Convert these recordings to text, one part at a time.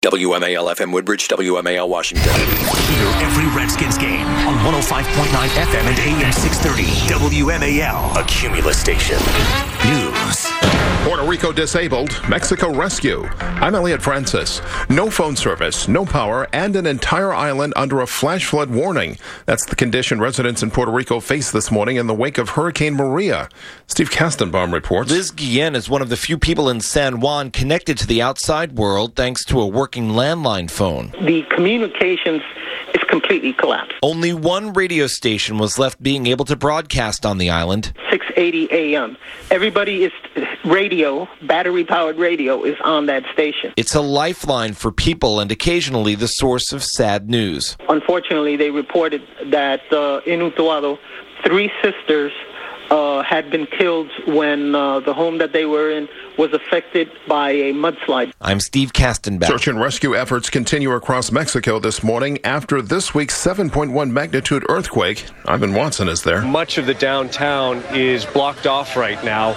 WMAL-FM Woodbridge, WMAL Washington. Hear every Redskins game on 105.9 FM and AM 630. WMAL, a Cumulus station. News. Puerto Rico disabled, Mexico rescue. I'm Elliot Francis. No phone service, no power, and an entire island under a flash flood warning. That's the condition residents in Puerto Rico faced this morning in the wake of Hurricane Maria. Steve Kastenbaum reports. Liz Guillen is one of the few people in San Juan connected to the outside world thanks to a working landline phone. The communications is completely collapsed. Only one radio station was left being able to broadcast on the island. 6:80 a.m. Everybody is radio, battery-powered radio is on that station. It's a lifeline for people and occasionally the source of sad news. Unfortunately, they reported that in Utuado, 3 sisters had been killed when the home that they were in was affected by a mudslide. I'm Steve Kastenbaum. Search and rescue efforts continue across Mexico this morning after this week's 7.1 magnitude earthquake. Ivan Watson is there. Much of the downtown is blocked off right now.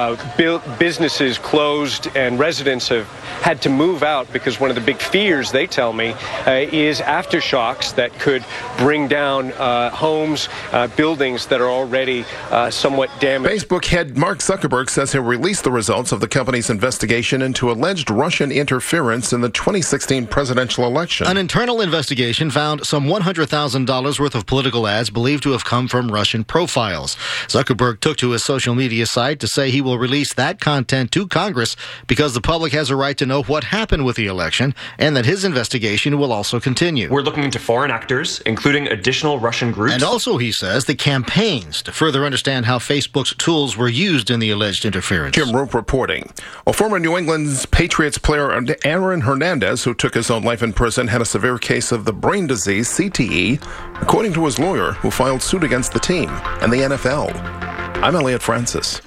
Businesses closed and residents have had to move out because one of the big fears, they tell me, is aftershocks that could bring down homes, buildings that are already somewhat damaged. Facebook head Mark Zuckerberg says he'll release the results of the company's investigation into alleged Russian interference in the 2016 presidential election. An internal investigation found some $100,000 worth of political ads believed to have come from Russian profiles. Zuckerberg took to his social media site to say he will release that content to Congress because the public has a right to know what happened with the election and that his investigation will also continue. We're looking into foreign actors, including additional Russian groups. And also, he says, the campaigns to further understand how Facebook's tools were used in the alleged interference. Jim Roop reporting. Well, former New England's Patriots player Aaron Hernandez, who took his own life in prison, had a severe case of the brain disease, CTE, according to his lawyer, who filed suit against the team and the NFL. I'm Elliot Francis.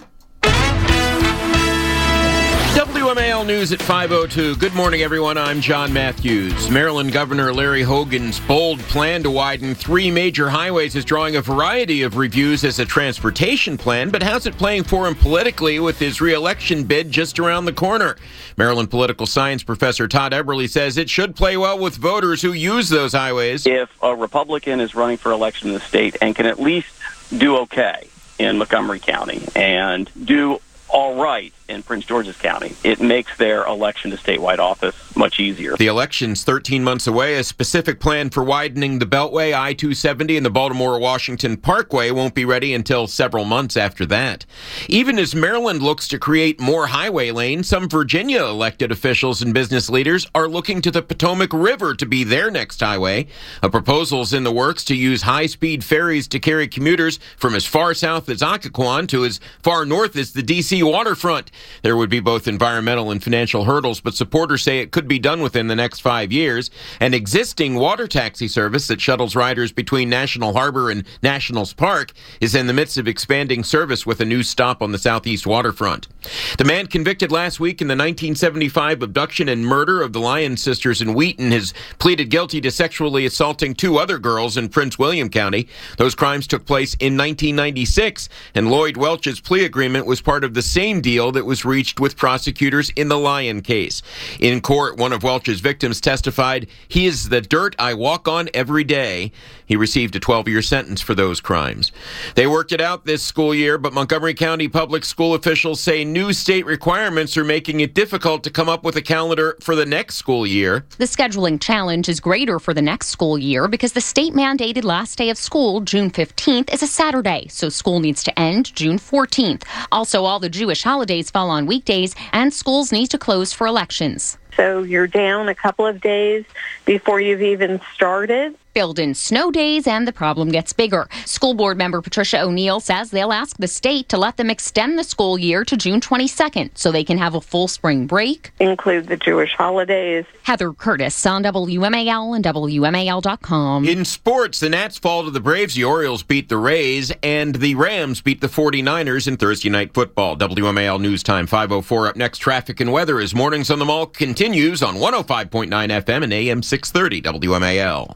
WMAL News at 5:02. Good morning, everyone. I'm John Matthews. Maryland Governor Larry Hogan's bold plan to widen 3 major highways is drawing a variety of reviews as a transportation plan, but how's it playing for him politically with his re-election bid just around the corner? Maryland political science professor Todd Eberly says it should play well with voters who use those highways. If a Republican is running for election in the state and can at least do okay in Montgomery County and do all right in Prince George's County, it makes their election to statewide office much easier. The election's 13 months away. A specific plan for widening the Beltway, I-270, and the Baltimore-Washington Parkway won't be ready until several months after that. Even as Maryland looks to create more highway lanes, some Virginia elected officials and business leaders are looking to the Potomac River to be their next highway. A proposal's in the works to use high-speed ferries to carry commuters from as far south as Occoquan to as far north as the D.C. waterfront. There would be both environmental and financial hurdles, but supporters say it could be done within the next 5 years. An existing water taxi service that shuttles riders between National Harbor and Nationals Park is in the midst of expanding service with a new stop on the southeast waterfront. The man convicted last week in the 1975 abduction and murder of the Lyon sisters in Wheaton has pleaded guilty to sexually assaulting 2 other girls in Prince William County. Those crimes took place in 1996, and Lloyd Welch's plea agreement was part of the same deal that was reached with prosecutors in the Lyon case. In court, one of Welch's victims testified, "He is the dirt I walk on every day." He received a 12-year sentence for those crimes. They worked it out this school year, but Montgomery County public school officials say new state requirements are making it difficult to come up with a calendar for the next school year. The scheduling challenge is greater for the next school year because the state-mandated last day of school, June 15th, is a Saturday, so school needs to end June 14th. Also, all the Jewish holidays fall on weekdays, and schools need to close for elections. So you're down a couple of days before you've even started. Build in snow days, and the problem gets bigger. School board member Patricia O'Neill says they'll ask the state to let them extend the school year to June 22nd so they can have a full spring break. Include the Jewish holidays. Heather Curtis on WMAL and WMAL.com. In sports, the Nats fall to the Braves, the Orioles beat the Rays, and the Rams beat the 49ers in Thursday Night Football. WMAL News Time 5:04. Up next, traffic and weather as Mornings on the Mall continues on 105.9 FM and AM 630 WMAL. I'm Mark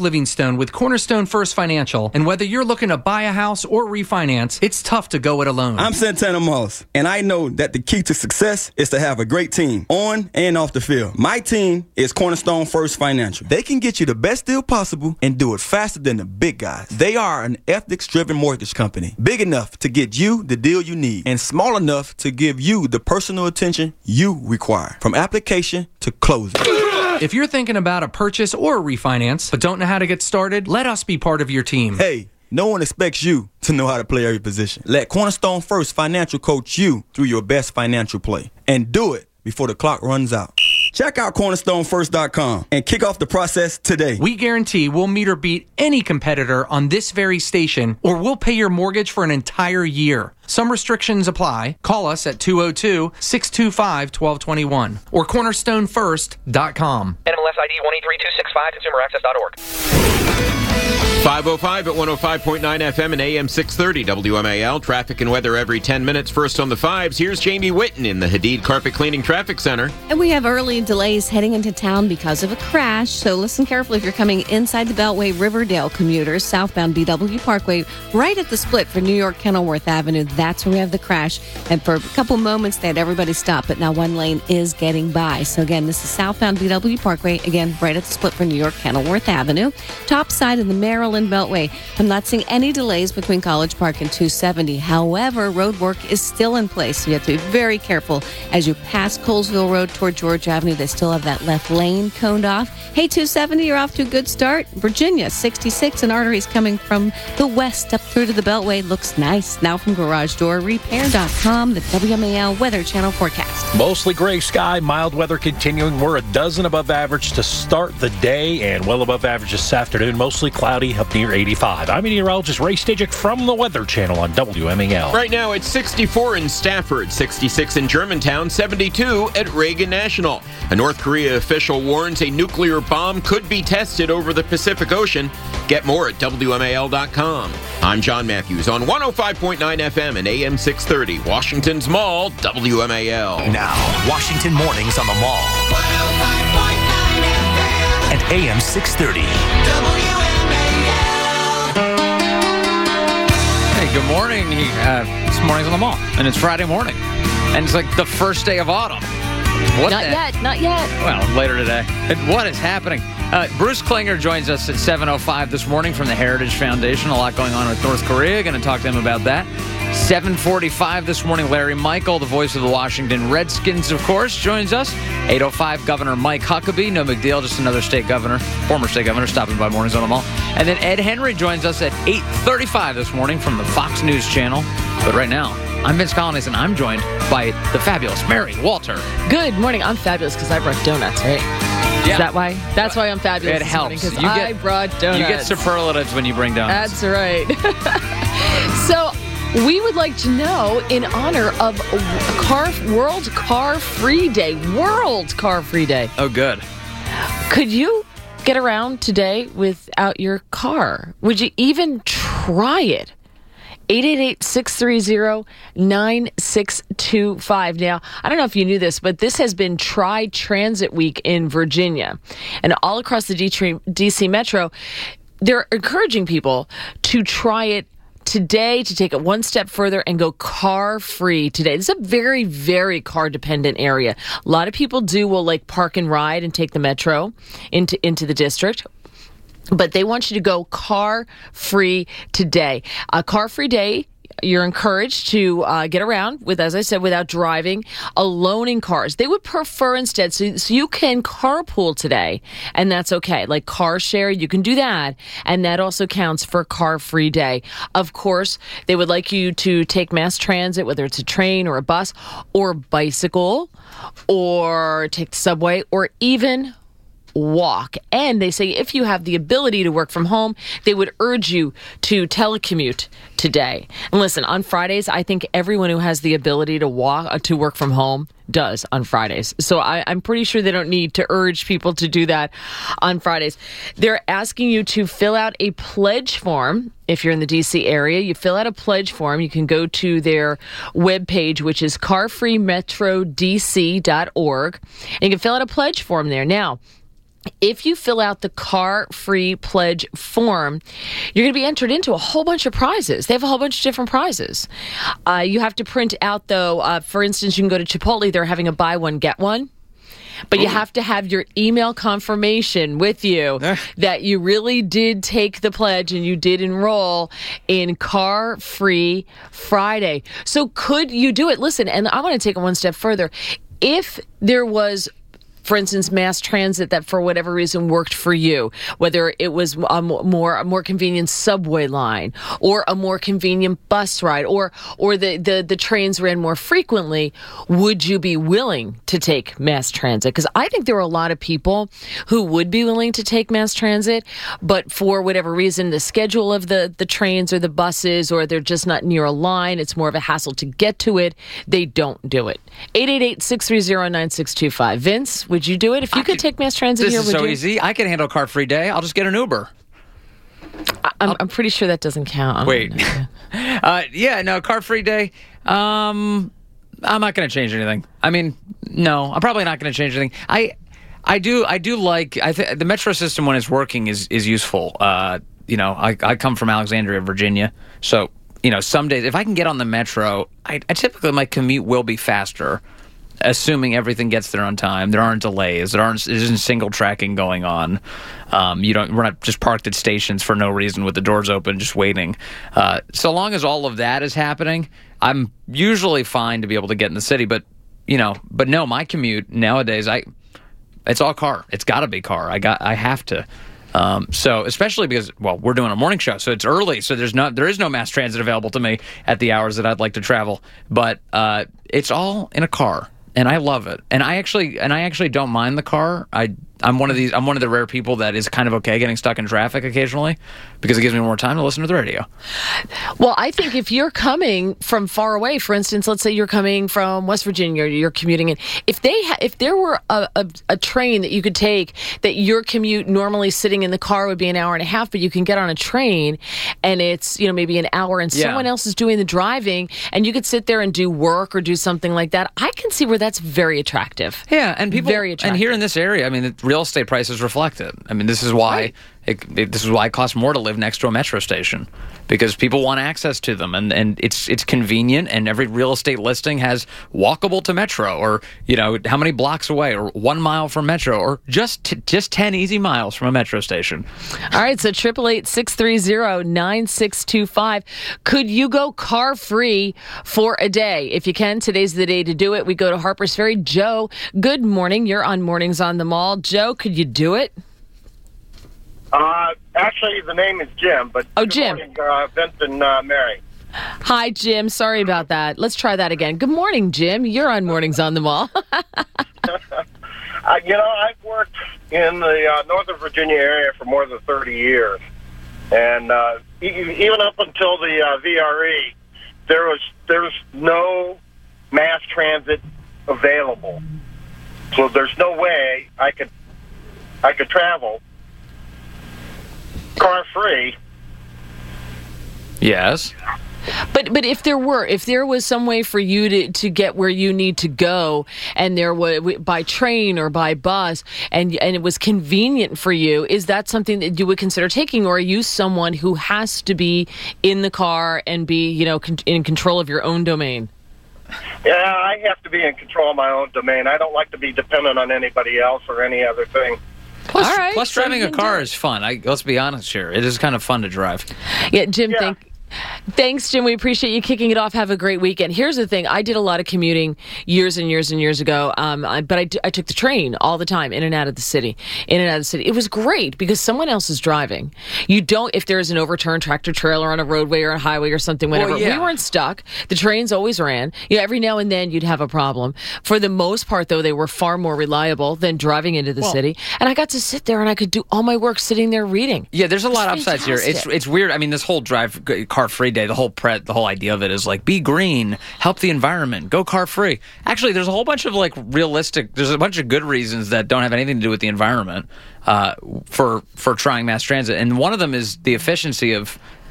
Livingstone with Cornerstone First Financial, and whether you're looking to buy a house or refinance, it's tough to go it alone. I'm Santana Moss, and I know that the key to success is to have a great team, on and off the field. My team is Cornerstone First Financial. They can get you the best deal possible and do it faster than the big guys. They are an ethics-driven mortgage company, big enough to get you the deal you need, and small enough to give you the personal attention you require, from application to closing. If you're thinking about a purchase or a refinance, but don't know how to get started, let us be part of your team. Hey, no one expects you to know how to play every position. Let Cornerstone First Financial coach you through your best financial play, and do it before the clock runs out. Check out CornerstoneFirst.com and kick off the process today. We guarantee we'll meet or beat any competitor on this very station, or we'll pay your mortgage for an entire year. Some restrictions apply. Call us at 202-625-1221 or cornerstonefirst.com. NMLS ID 183265, consumeraccess.org. 505 at 105.9 FM and AM 630 WMAL. Traffic and weather every 10 minutes. First on the fives, here's Jamie Whitten in the Hadid Carpet Cleaning Traffic Center. And we have early delays heading into town because of a crash, so listen carefully if you're coming inside the Beltway. Riverdale commuters, southbound BW Parkway, right at the split for New York Kenilworth Avenue. That's where we have the crash. And for a couple moments, they had everybody stop, but now one lane is getting by. So again, this is southbound BW Parkway, again, right at the split for New York Kenilworth Avenue. Top side of the Maryland Beltway. I'm not seeing any delays between College Park and 270. However, road work is still in place, so you have to be very careful as you pass Colesville Road toward George Avenue. They still have that left lane coned off. Hey, 270, you're off to a good start. Virginia, 66, and arteries coming from the west up through to the Beltway. Looks nice. Now from Garage Door Repair.com, the WMAL Weather Channel forecast. Mostly gray sky, mild weather continuing. We're a dozen above average to start the day and well above average this afternoon. Mostly cloudy, up near 85. I'm meteorologist Ray Stajic from the Weather Channel on WMAL. Right now it's 64 in Stafford, 66 in Germantown, 72 at Reagan National. A North Korea official warns a nuclear bomb could be tested over the Pacific Ocean. Get more at WMAL.com. I'm John Matthews on 105.9 FM and AM 630, Washington's Mall, WMAL. Now, Washington Mornings on the Mall. 105.9 FM and AM 630. Hey, good morning. It's Mornings on the Mall, and it's Friday morning, and it's like the first day of autumn. Not yet. Well, later today. What is happening? Bruce Klinger joins us at 7:05 this morning from the Heritage Foundation. A lot going on with North Korea. Going to talk to him about that. 7:45 this morning, Larry Michael, the voice of the Washington Redskins, of course, joins us. 8:05, Governor Mike Huckabee. No big deal, just another state governor, former state governor, stopping by Mornings on the Mall. And then Ed Henry joins us at 8:35 this morning from the Fox News Channel. But right now, I'm Vince Collins, and I'm joined by the fabulous Mary Walter. Good morning. I'm fabulous because I brought donuts, right? Yeah. Is that why? That's why I'm fabulous. It helps. Because I brought donuts. You get superlatives when you bring donuts. That's right. So we would like to know, in honor of World Car Free Day. World Car Free Day. Oh, good. Could you get around today without your car? Would you even try it? 888-630-9625. Now, I don't know if you knew this, but this has been Tri-Transit Week in Virginia. And all across the D.C. Metro, they're encouraging people to try it today, to take it one step further and go car-free today. This is a very, very car-dependent area. A lot of people will like park and ride and take the metro into the district. But they want you to go car-free today. Car-free day, you're encouraged to get around with, as I said, without driving alone in cars. They would prefer instead, so you can carpool today, and that's okay. Like car share, you can do that, and that also counts for car-free day. Of course, they would like you to take mass transit, whether it's a train or a bus or bicycle, or take the subway, or even walk. And they say if you have the ability to work from home, they would urge you to telecommute today. And listen, on Fridays, I think everyone who has the ability to work from home does on Fridays. So I'm pretty sure they don't need to urge people to do that on Fridays. They're asking you to fill out a pledge form. If you're in the D.C. area, you fill out a pledge form. You can go to their webpage, which is carfreemetrodc.org, and you can fill out a pledge form there. Now, if you fill out the Car Free Pledge form, you're going to be entered into a whole bunch of prizes. They have a whole bunch of different prizes. You have to print out, though, for instance, you can go to Chipotle. They're having a buy one, get one. But you have to have your email confirmation with you that you really did take the pledge and you did enroll in Car Free Friday. So could you do it? Listen, and I want to take it one step further. If there was, for instance, mass transit that for whatever reason worked for you, whether it was a more convenient subway line or a more convenient bus ride or the trains ran more frequently, would you be willing to take mass transit? Because I think there are a lot of people who would be willing to take mass transit, but for whatever reason, the schedule of the trains or the buses, or they're just not near a line, it's more of a hassle to get to it, they don't do it. 888-630-9625. Vince, would you do it? If you could take mass transit here, would you? This is so easy. I can handle Car Free Day. I'll just get an Uber. I'm pretty sure that doesn't count. Wait. Car Free Day. I'm not going to change anything. I mean, no, I'm probably not going to change anything. I do like, the metro system when it's working is useful. I come from Alexandria, Virginia. So, some days, if I can get on the metro, I typically, my commute will be faster, assuming everything gets there on time. There aren't delays. There isn't single tracking going on. We're not just parked at stations for no reason with the doors open, just waiting. So long as all of that is happening, I'm usually fine to be able to get in the city. But no, my commute nowadays, it's all car. It's got to be car. I have to. So especially because, we're doing a morning show, so it's early, so there is no mass transit available to me at the hours that I'd like to travel. But it's all in a car. And I love it. And I actually don't mind the car. I'm one of the rare people that is kind of okay getting stuck in traffic occasionally because it gives me more time to listen to the radio. Well, I think if you're coming from far away, for instance, let's say you're coming from West Virginia, you're commuting in. If there were a train that you could take, that your commute normally sitting in the car would be an hour and a half, but you can get on a train and it's maybe an hour, and someone else is doing the driving, and you could sit there and do work or do something like that. I can see where that's very attractive. Yeah, and people very attractive. And here in this area, I mean, real estate prices reflect it. I mean, this is why this is why it costs more to live next to a metro station, because people want access to them, and it's convenient. And every real estate listing has walkable to metro, or how many blocks away, or 1 mile from metro, or just 10 easy miles from a metro station. All right, so 888-630-9625. Could you go car free for a day? If you can, today's the day to do it. We go to Harpers Ferry. Joe, good morning. You're on Mornings on the Mall. Joe, could you do it? Actually, the name is Jim, but Jim. Morning, Vince and Mary. Hi, Jim. Sorry about that. Let's try that again. Good morning, Jim. You're on Mornings on the Mall. I've worked in the Northern Virginia area for more than 30 years, and even up until the VRE, there was no mass transit available. So there's no way I could travel car free. Yes. But if there was some way for you to get where you need to go, and there was by train or by bus, and it was convenient for you, is that something that you would consider taking, or are you someone who has to be in the car and be in control of your own domain? Yeah, I have to be in control of my own domain. I don't like to be dependent on anybody else or any other thing. Plus driving a car is fun. Let's be honest here. It is kind of fun to drive. Yeah, Jim, thanks, Jim. We appreciate you kicking it off. Have a great weekend. Here's the thing. I did a lot of commuting years and years and years ago, but I took the train all the time, in and out of the city. It was great because someone else is driving. If there's an overturned tractor trailer on a roadway or a highway or something, whatever. We weren't stuck. The trains always ran. Every now and then you'd have a problem. For the most part, though, they were far more reliable than driving into the city. And I got to sit there and I could do all my work sitting there reading. Yeah, there's a lot of upsides here. It's weird. I mean, this whole car free day, the whole idea of it is like, be green, help the environment, go car free. Actually, there's a whole bunch of there's a bunch of good reasons that don't have anything to do with the environment for trying mass transit, and one of them is the efficiency of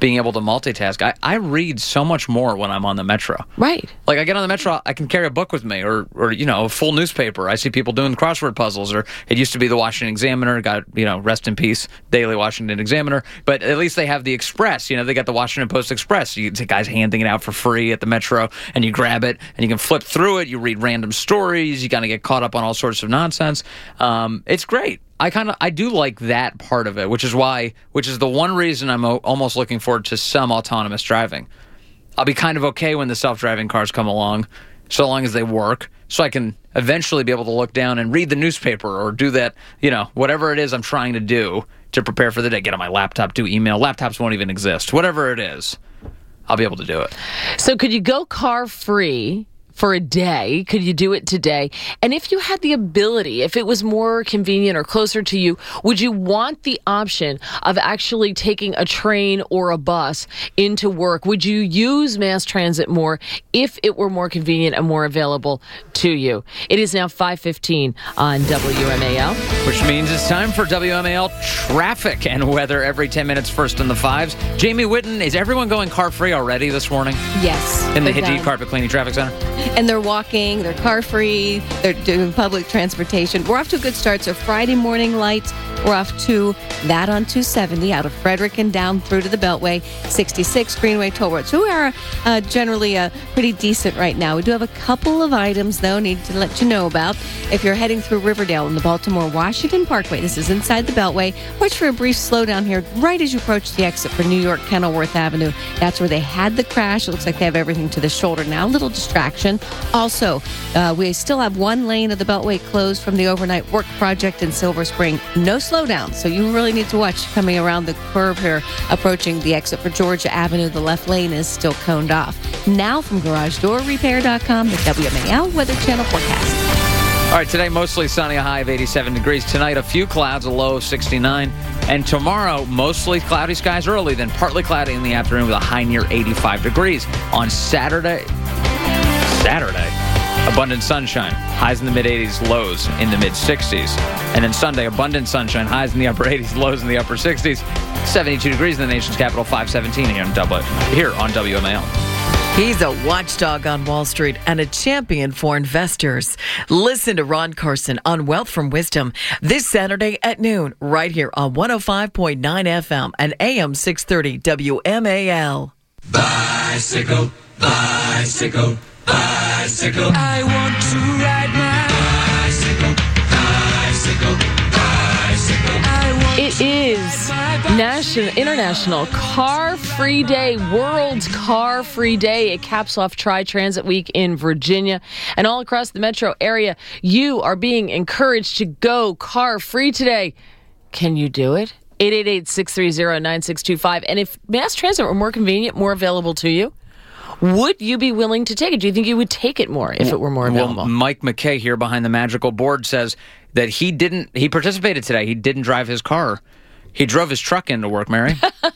being able to multitask. I read so much more when I'm on the Metro. Right. Like, I get on the Metro, I can carry a book with me, or a full newspaper. I see people doing crossword puzzles, or it used to be the Washington Examiner, got, rest in peace, Daily Washington Examiner, but at least they have the Express. They got the Washington Post Express. You see guys handing it out for free at the Metro, and you grab it, and you can flip through it, you read random stories, you kind of get caught up on all sorts of nonsense. It's great. I do like that part of it, which is the one reason I'm almost looking forward to some autonomous driving. I'll be kind of okay when the self-driving cars come along, so long as they work, so I can eventually be able to look down and read the newspaper or do that, whatever it is I'm trying to do to prepare for the day. Get on my laptop, do email. Laptops won't even exist. Whatever it is, I'll be able to do it. So could you go car-free for a day? Could you do it today? And if you had the ability, if it was more convenient or closer to you, would you want the option of actually taking a train or a bus into work? Would you use mass transit more if it were more convenient and more available to you? It is now 5:15 on WMAL. Which means it's time for WMAL traffic and weather every 10 minutes, first in the fives. Jamie Whitten, is everyone going car-free already this morning? Yes. In the Hadid Carpet Cleaning Traffic Center? And they're walking, they're car-free, they're doing public transportation. We're off to a good start. So Friday morning lights, we're off to that on 270 out of Frederick and down through to the Beltway, 66 Greenway Toll Road. So we are generally pretty decent right now. We do have a couple of items, though, need to let you know about. If you're heading through Riverdale in the Baltimore-Washington Parkway, this is inside the Beltway. Watch for a brief slowdown here right as you approach the exit for New York Kenilworth Avenue. That's where they had the crash. It looks like they have everything to the shoulder now. A little distraction. Also, we still have one lane of the Beltway closed from the overnight work project in Silver Spring. No slowdown, so you really need to watch coming around the curve here, approaching the exit for Georgia Avenue. The left lane is still coned off. Now from GarageDoorRepair.com, the WMAL Weather Channel forecast. All right, today mostly sunny, a high of 87 degrees. Tonight, a few clouds, a low of 69. And tomorrow, mostly cloudy skies early, then partly cloudy in the afternoon with a high near 85 degrees. On Saturday, abundant sunshine, highs in the mid-80s, lows in the mid-60s. And then Sunday, abundant sunshine, highs in the upper 80s, lows in the upper 60s. 72 degrees in the nation's capital, 517 here on WMAL. He's a watchdog on Wall Street and a champion for investors. Listen to Ron Carson on Wealth from Wisdom this Saturday at noon, right here on 105.9 FM and AM 630 WMAL. Bicycle, bicycle, bicycle. I want to ride my bicycle, bicycle, bicycle. It is International Car Free Day, World's Car Free Day. It caps off Tri-Transit Week in Virginia. And all across the metro area, you are being encouraged to go car free today. Can you do it? 888-630-9625. And if mass transit were more convenient, more available to you, would you be willing to take it? Do you think you would take it more if it were more available? Well, Mike McKay here behind the magical board says that he participated today. He didn't drive his car. He drove his truck into work, Mary.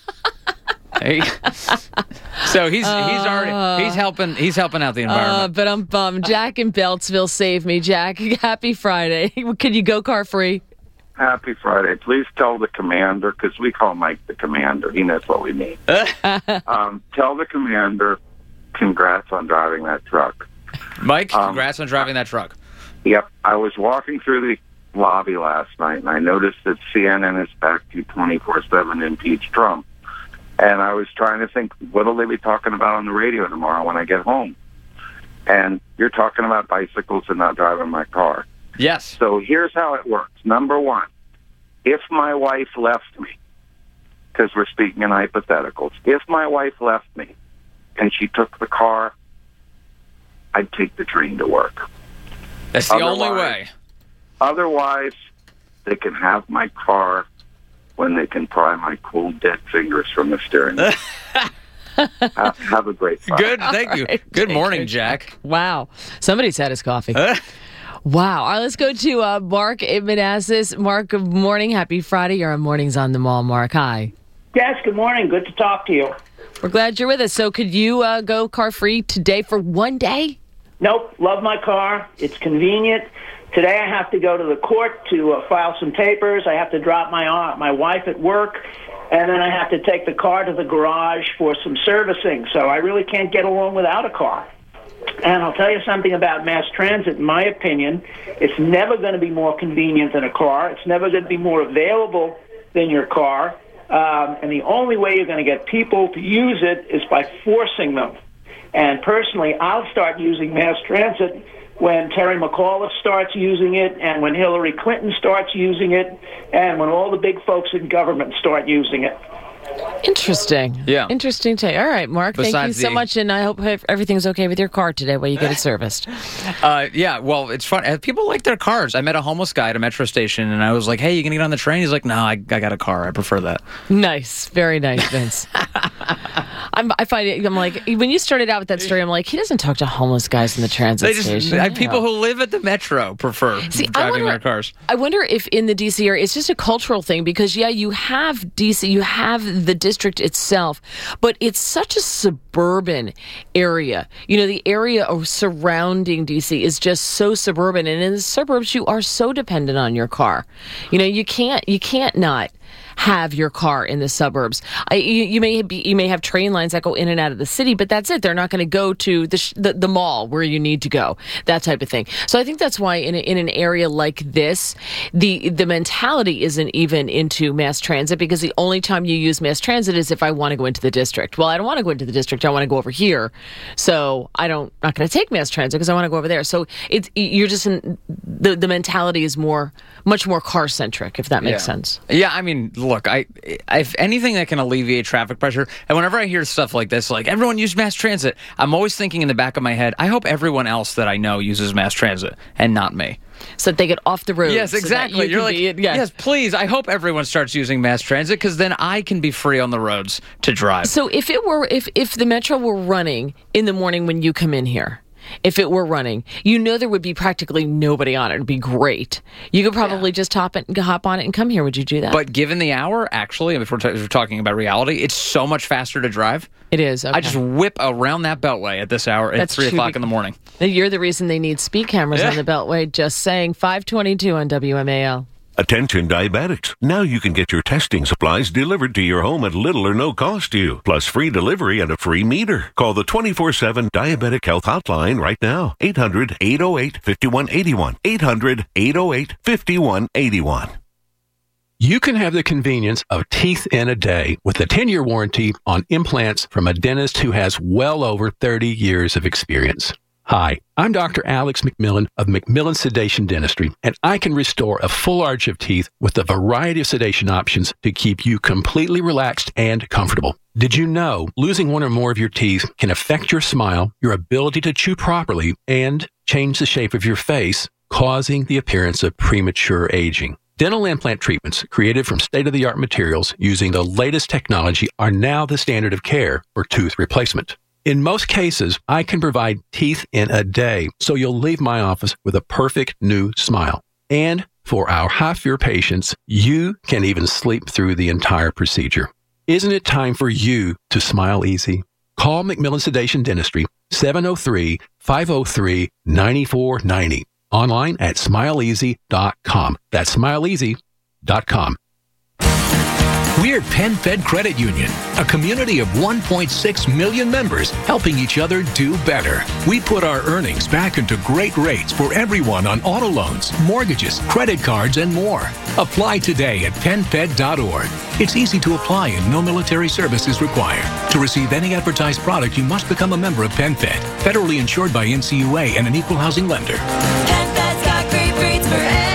So he's helping out the environment. But I'm bummed. Jack in Beltsville, save me, Jack. Happy Friday. Could you go car free? Happy Friday. Please tell the commander, because we call Mike the commander. He knows what we mean. Tell the commander, congrats on driving that truck. Mike, congrats on driving that truck. Yep. I was walking through the lobby last night, and I noticed that CNN is back to 24/7 impeach Trump. And I was trying to think, what will they be talking about on the radio tomorrow when I get home? And you're talking about bicycles and not driving my car. Yes. So here's how it works. Number one, if my wife left me, because we're speaking in hypotheticals, if my wife left me and she took the car, I'd take the train to work. That's the only way. Otherwise, they can have my car when they can pry my cold, dead fingers from the steering wheel. Have a great Friday. Good, thank you. Good morning, Jack. Wow. Somebody's had his coffee. Wow. All right, let's go to Mark in Manassas. Mark, good morning. Happy Friday. You're on Mornings on the Mall. Mark, hi. Yes, good morning. Good to talk to you. We're glad you're with us. So could you go car-free today for one day? Nope. Love my car. It's convenient. Today I have to go to the court to file some papers. I have to drop my wife at work. and then I have to take the car to the garage for some servicing. So I really can't get along without a car. And I'll tell you something about mass transit. In my opinion, it's never going to be more convenient than a car. It's never going to be more available than your car. And the only way you're going to get people to use it is by forcing them. And personally, I'll start using mass transit when Terry McAuliffe starts using it, and when Hillary Clinton starts using it, and when all the big folks in government start using it. Interesting. Yeah. Interesting take. All right, Mark, thank you so much, and I hope everything's okay with your car today while you get it serviced. Yeah, well, it's fun. People like their cars. I met a homeless guy at a metro station, and I was like, hey, you going to get on the train? He's like, no, I got a car. I prefer that. Nice. Very nice, Vince. I find it, I'm like, when you started out with that story, I'm like, he doesn't talk to homeless guys in the transit station. People who live at the metro prefer driving their cars. I wonder if in the D.C. area, it's just a cultural thing because, yeah, you have D.C., you have the district itself, but it's such a suburban area. You know, the area surrounding D.C. is just so suburban, and in the suburbs, you are so dependent on your car. You know, you can't not have your car in the suburbs. You may have train lines that go in and out of the city, but that's it. They're not going to go to the mall where you need to go, that type of thing. So I think that's why in an area like this, the mentality isn't even into mass transit, because the only time you use mass transit is if I want to go into the district. Well, I don't want to go into the district. I want to go over here. So I'm not going to take mass transit because I want to go over there. So you're just the mentality is much more car centric, if that makes sense. Yeah, I mean, look, if anything that can alleviate traffic pressure, and whenever I hear stuff like this, like everyone use mass transit, I'm always thinking in the back of my head, I hope everyone else that I know uses mass transit and not me. So that they get off the road. Yes, exactly. You're like, yes, please. I hope everyone starts using mass transit because then I can be free on the roads to drive. So if the metro were running in the morning when you come in here, if it were running, there would be practically nobody on it. It'd be great. You could probably just hop on it and come here. Would you do that? But given the hour, actually, if we're talking about reality, it's so much faster to drive. It is. Okay. I just whip around that beltway at this hour at 3 o'clock in the morning. You're the reason they need speed cameras on the beltway. Just saying. 522 on WMAL. Attention diabetics. Now you can get your testing supplies delivered to your home at little or no cost to you, plus free delivery and a free meter. Call the 24/7 Diabetic Health Hotline right now. 800-808-5181. 800-808-5181. You can have the convenience of teeth in a day with a 10-year warranty on implants from a dentist who has well over 30 years of experience. Hi, I'm Dr. Alex McMillan of McMillan Sedation Dentistry, and I can restore a full arch of teeth with a variety of sedation options to keep you completely relaxed and comfortable. Did you know losing one or more of your teeth can affect your smile, your ability to chew properly, and change the shape of your face, causing the appearance of premature aging? Dental implant treatments created from state-of-the-art materials using the latest technology are now the standard of care for tooth replacement. In most cases, I can provide teeth in a day, so you'll leave my office with a perfect new smile. And for our high-fear patients, you can even sleep through the entire procedure. Isn't it time for you to smile easy? Call McMillan Sedation Dentistry, 703-503-9490. Online at smileeasy.com. That's smileeasy.com. We're PenFed Credit Union, a community of 1.6 million members helping each other do better. We put our earnings back into great rates for everyone on auto loans, mortgages, credit cards, and more. Apply today at PenFed.org. It's easy to apply and no military service is required. To receive any advertised product, you must become a member of PenFed, federally insured by NCUA and an equal housing lender. PenFed's got great rates for everyone.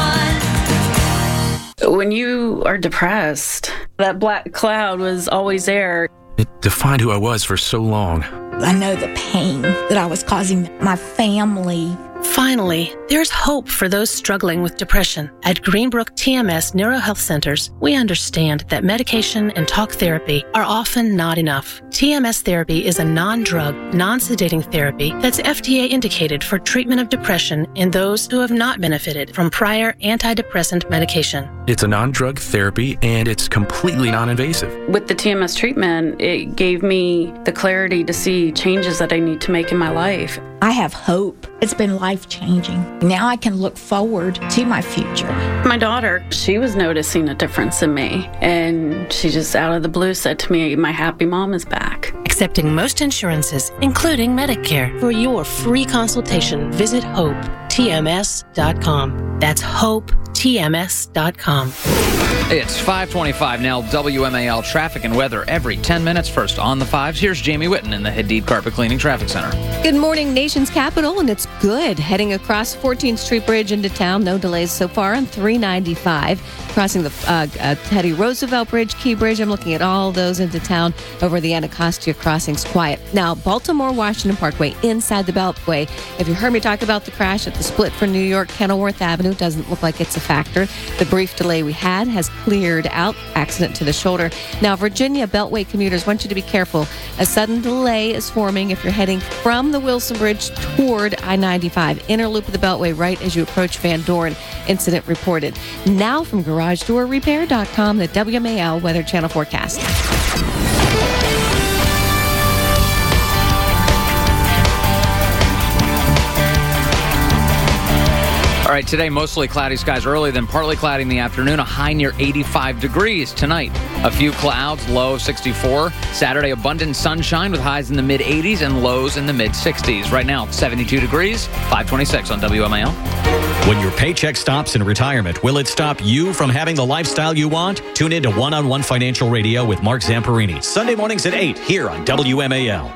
When you are depressed, that black cloud was always there. It defined who I was for so long. I know the pain that I was causing my family. Finally, there's hope for those struggling with depression. At Greenbrook TMS Neurohealth Centers, we understand that medication and talk therapy are often not enough. TMS therapy is a non-drug, non-sedating therapy that's FDA indicated for treatment of depression in those who have not benefited from prior antidepressant medication. It's a non-drug therapy and it's completely non-invasive. With the TMS treatment, it gave me the clarity to see changes that I need to make in my life. I have hope. It's been life-changing. Now I can look forward to my future. My daughter, she was noticing a difference in me, and she just out of the blue said to me, my happy mom is back. Accepting most insurances, including Medicare. For your free consultation, visit HopeTMS.com. That's HopeTMS.com. It's 5:25 now. WMAL traffic and weather every 10 minutes. First on the 5s, here's Jamie Whitten in the Hadid Carpet Cleaning Traffic Center. Good morning, nation's capital, and it's good. Heading across 14th Street Bridge into town. No delays so far on 395. Crossing the Teddy Roosevelt Bridge, Key Bridge. I'm looking at all those into town. Over the Anacostia crossings, quiet. Now, Baltimore-Washington Parkway inside the Beltway. If you heard me talk about the crash at the split for New York, Kenilworth Avenue, doesn't look like it's a factor. The brief delay we had has cleared out. Accident to the shoulder. Now, Virginia Beltway commuters want you to be careful. A sudden delay is forming if you're heading from the Wilson Bridge toward I-95. Inner loop of the Beltway right as you approach Van Dorn. Incident reported. Now from GarageDoorRepair.com, the WMAL Weather Channel forecast. All right, today mostly cloudy skies early, then partly cloudy in the afternoon, a high near 85 degrees. Tonight, a few clouds, low 64. Saturday, abundant sunshine with highs in the mid-80s and lows in the mid-60s. Right now, 72 degrees, 526 on WMAL. When your paycheck stops in retirement, will it stop you from having the lifestyle you want? Tune in to One-on-One Financial Radio with Mark Zamperini, Sunday mornings at 8 here on WMAL.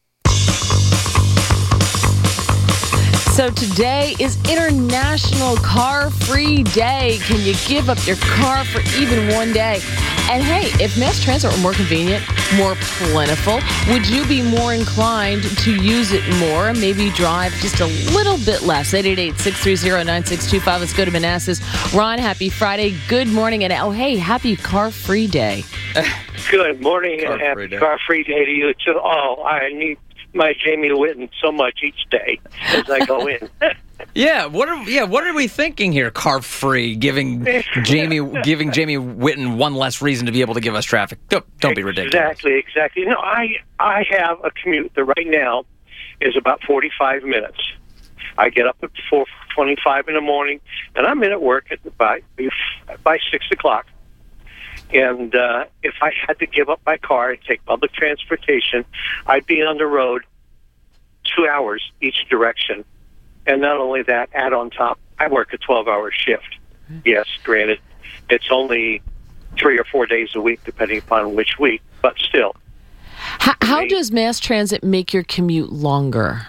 So today is International Car-Free Day. Can you give up your car for even one day? And hey, if mass transit were more convenient, more plentiful, would you be more inclined to use it more? Maybe drive just a little bit less. 888-630-9625. Let's go to Manassas. Ron, happy Friday. Good morning. And oh, hey, happy Car-Free Day. Good morning and happy Car-Free Day to you too. Oh, I need my Jamie Whitten so much each day as I go in. What are we thinking here? Car free, giving Jamie Whitten one less reason to be able to give us traffic. Don't be ridiculous. Exactly. No, I have a commute that right now is about 45 minutes. I get up at 4:25 in the morning, and I'm in at work by 6 o'clock. And if I had to give up my car and take public transportation, I'd be on the road 2 hours each direction. And not only that, add on top, I work a 12-hour shift. Yes, granted, it's only 3 or 4 days a week, depending upon which week, but still. How does mass transit make your commute longer?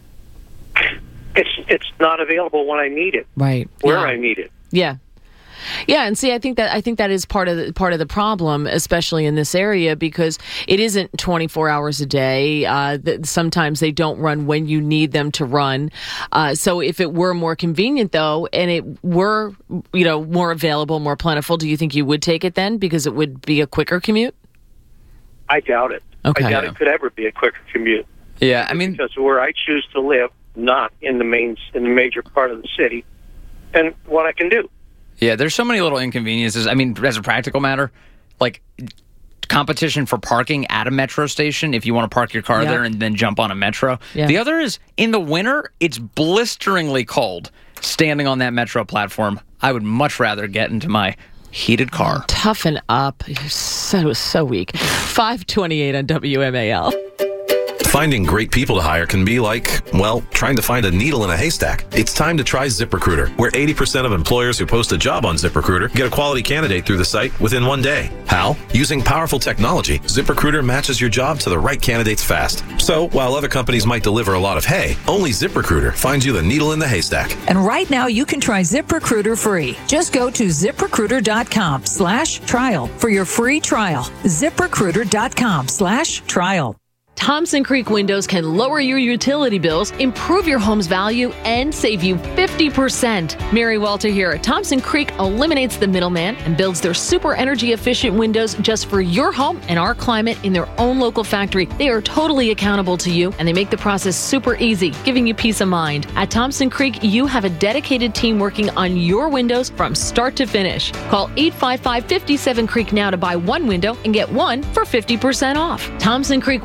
It's not available when I need it. Right. Where I need it. Yeah. Yeah, and see, I think that is part of the problem, especially in this area, because it isn't 24 hours a day. Sometimes they don't run when you need them to run. So if it were more convenient, though, and it were more available, more plentiful, do you think you would take it then because it would be a quicker commute? I doubt it. Okay. I doubt it could ever be a quicker commute. Yeah, I mean, because where I choose to live, not in the major part of the city, and what I can do. Yeah, there's so many little inconveniences. I mean, as a practical matter, like competition for parking at a metro station if you want to park your car there and then jump on a metro. Yeah. The other is, in the winter, it's blisteringly cold standing on that metro platform. I would much rather get into my heated car. Toughen up. It was so weak. 528 on WMAL. Finding great people to hire can be like, well, trying to find a needle in a haystack. It's time to try ZipRecruiter, where 80% of employers who post a job on ZipRecruiter get a quality candidate through the site within 1 day. How? Using powerful technology, ZipRecruiter matches your job to the right candidates fast. So, while other companies might deliver a lot of hay, only ZipRecruiter finds you the needle in the haystack. And right now, you can try ZipRecruiter free. Just go to ZipRecruiter.com/trial for your free trial. ZipRecruiter.com/trial. Thompson Creek Windows can lower your utility bills, improve your home's value, and save you 50%. Mary Walter here. Thompson Creek eliminates the middleman and builds their super energy efficient windows just for your home and our climate in their own local factory. They are totally accountable to you, and they make the process super easy, giving you peace of mind. At Thompson Creek, you have a dedicated team working on your windows from start to finish. Call 855-57 Creek now to buy one window and get one for 50% off. Thompson Creek Windows can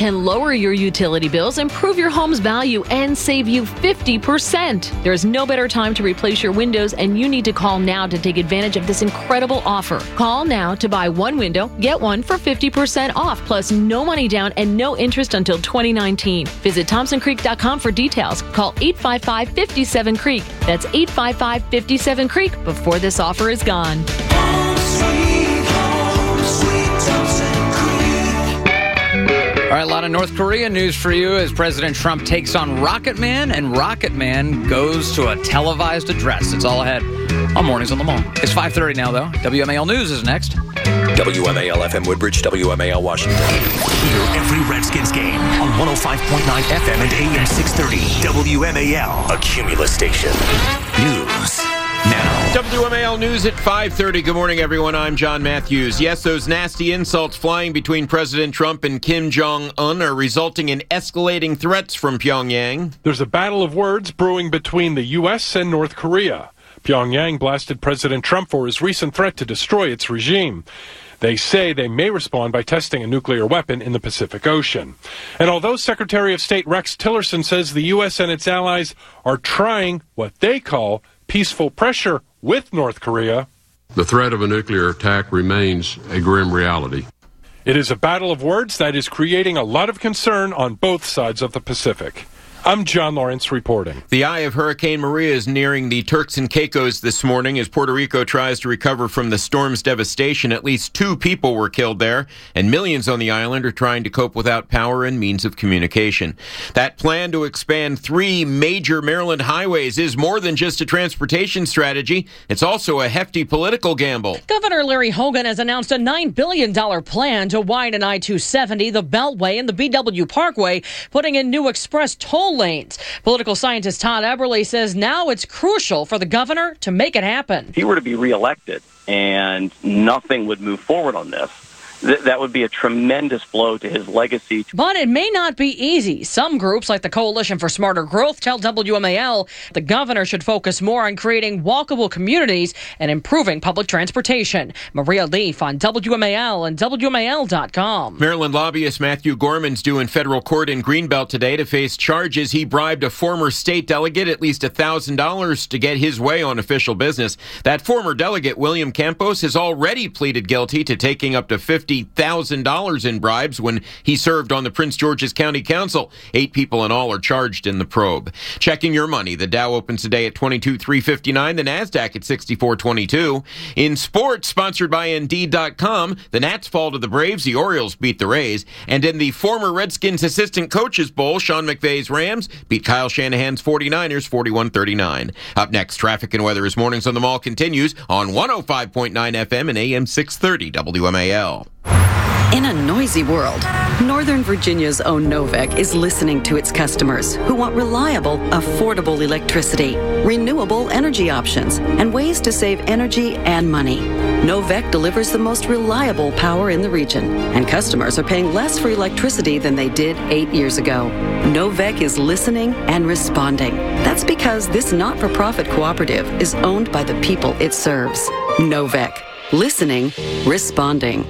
can lower your utility bills, improve your home's value, and save you 50%. There's no better time to replace your windows, and you need to call now to take advantage of this incredible offer. Call now to buy one window, get one for 50% off, plus no money down and no interest until 2019. Visit ThompsonCreek.com for details. Call 855-57-CREEK. That's 855-57-CREEK before this offer is gone. All right, a lot of North Korea news for you as President Trump takes on Rocket Man, and Rocket Man goes to a televised address. It's all ahead on Mornings on the Mall. It's 5:30 now, though. WMAL News is next. WMAL FM Woodbridge, WMAL Washington. Hear every Redskins game on 105.9 FM and AM 630. WMAL, a Cumulus station. News now. WMAL News at 5:30. Good morning, everyone. I'm John Matthews. Yes, those nasty insults flying between President Trump and Kim Jong-un are resulting in escalating threats from Pyongyang. There's a battle of words brewing between the U.S. and North Korea. Pyongyang blasted President Trump for his recent threat to destroy its regime. They say they may respond by testing a nuclear weapon in the Pacific Ocean. And although Secretary of State Rex Tillerson says the U.S. and its allies are trying what they call peaceful pressure with North Korea, the threat of a nuclear attack remains a grim reality. It is a battle of words that is creating a lot of concern on both sides of the Pacific. I'm John Lawrence reporting. The eye of Hurricane Maria is nearing the Turks and Caicos this morning as Puerto Rico tries to recover from the storm's devastation. At least 2 people were killed there, and millions on the island are trying to cope without power and means of communication. That plan to expand 3 major Maryland highways is more than just a transportation strategy. It's also a hefty political gamble. Governor Larry Hogan has announced a $9 billion plan to widen I-270, the Beltway, and the BW Parkway, putting in new express toll lanes. Political scientist Todd Eberle says now it's crucial for the governor to make it happen. If he were to be reelected and nothing would move forward on this, that would be a tremendous blow to his legacy. But it may not be easy. Some groups, like the Coalition for Smarter Growth, tell WMAL the governor should focus more on creating walkable communities and improving public transportation. Maria Leaf on WMAL and WMAL.com. Maryland lobbyist Matthew Gorman's due in federal court in Greenbelt today to face charges he bribed a former state delegate at least $1,000 to get his way on official business. That former delegate, William Campos, has already pleaded guilty to taking up to $50,000 in bribes when he served on the Prince George's County Council. 8 people in all are charged in the probe. Checking your money, the Dow opens today at 22,359, the Nasdaq at 6422. In sports, sponsored by Indeed.com, the Nats fall to the Braves, the Orioles beat the Rays, and in the former Redskins Assistant Coaches Bowl, Sean McVay's Rams beat Kyle Shanahan's 49ers 41-39. Up next, traffic and weather as Mornings on the Mall continues on 105.9 FM and AM 630 WMAL. In a noisy world, Northern Virginia's own Novec is listening to its customers who want reliable, affordable electricity, renewable energy options, and ways to save energy and money. Novec delivers the most reliable power in the region, and customers are paying less for electricity than they did 8 years ago. Novec is listening and responding. That's because this not-for-profit cooperative is owned by the people it serves. Novec. Listening, responding.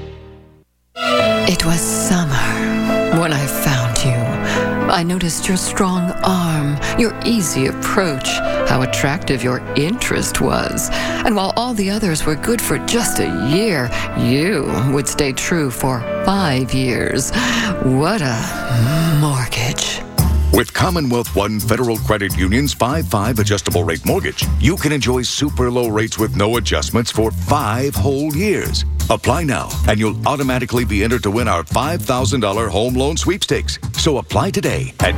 It was summer when I found you. I noticed your strong arm, your easy approach, how attractive your interest was. And while all the others were good for just a year, you would stay true for 5 years. What a mortgage. With Commonwealth One Federal Credit Union's 5-5 adjustable rate mortgage, you can enjoy super low rates with no adjustments for 5 whole years. Apply now, and you'll automatically be entered to win our $5,000 home loan sweepstakes. So apply today at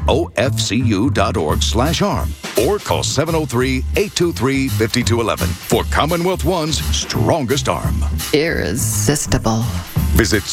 cofcu.org/arm or call 703-823-5211 for Commonwealth One's strongest arm. Irresistible. Visit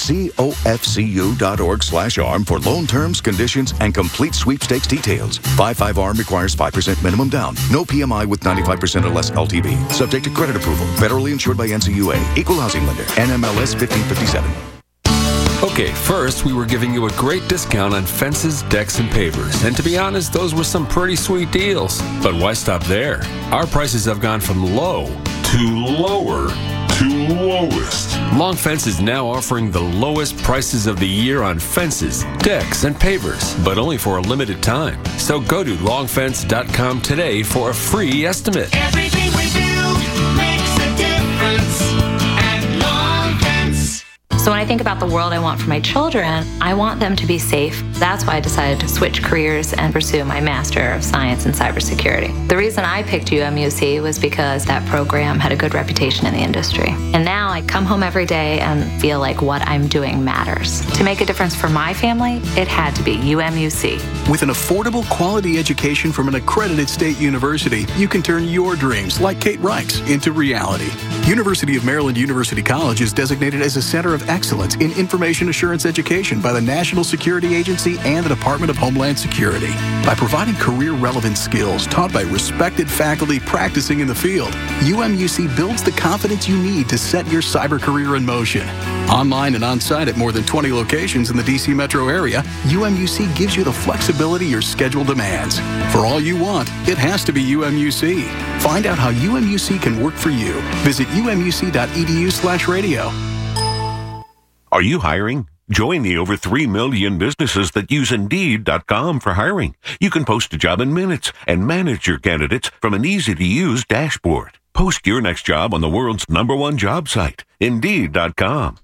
cofcu.org/arm for loan terms, conditions, and complete sweepstakes details. 5-5 ARM requires 5% minimum down. No PMI with 95% or less LTV. Subject to credit approval. Federally insured by NCUA. Equal housing lender. NMLS 1557. Okay, first we were giving you a great discount on fences, decks, and pavers. And to be honest, those were some pretty sweet deals. But why stop there? Our prices have gone from low to lower to lowest. Long Fence is now offering the lowest prices of the year on fences, decks, and pavers, but only for a limited time. So go to longfence.com today for a free estimate. Everything we do makes a difference at Long Fence. So when I think about the world I want for my children, I want them to be safe. That's why I decided to switch careers and pursue my Master of Science in Cybersecurity. The reason I picked UMUC was because that program had a good reputation in the industry. And now I come home every day and feel like what I'm doing matters. To make a difference for my family, it had to be UMUC. With an affordable, quality education from an accredited state university, you can turn your dreams, like Kate Reich's, into reality. University of Maryland University College is designated as a center of excellence in information assurance education by the National Security Agency and the Department of Homeland Security. By providing career-relevant skills taught by respected faculty practicing in the field, UMUC builds the confidence you need to set your cyber career in motion. Online and on-site at more than 20 locations in the D.C. metro area, UMUC gives you the flexibility your schedule demands. For all you want, it has to be UMUC. Find out how UMUC can work for you. Visit umuc.edu/radio. Are you hiring? Join the over 3 million businesses that use Indeed.com for hiring. You can post a job in minutes and manage your candidates from an easy-to-use dashboard. Post your next job on the world's #1 job site, Indeed.com.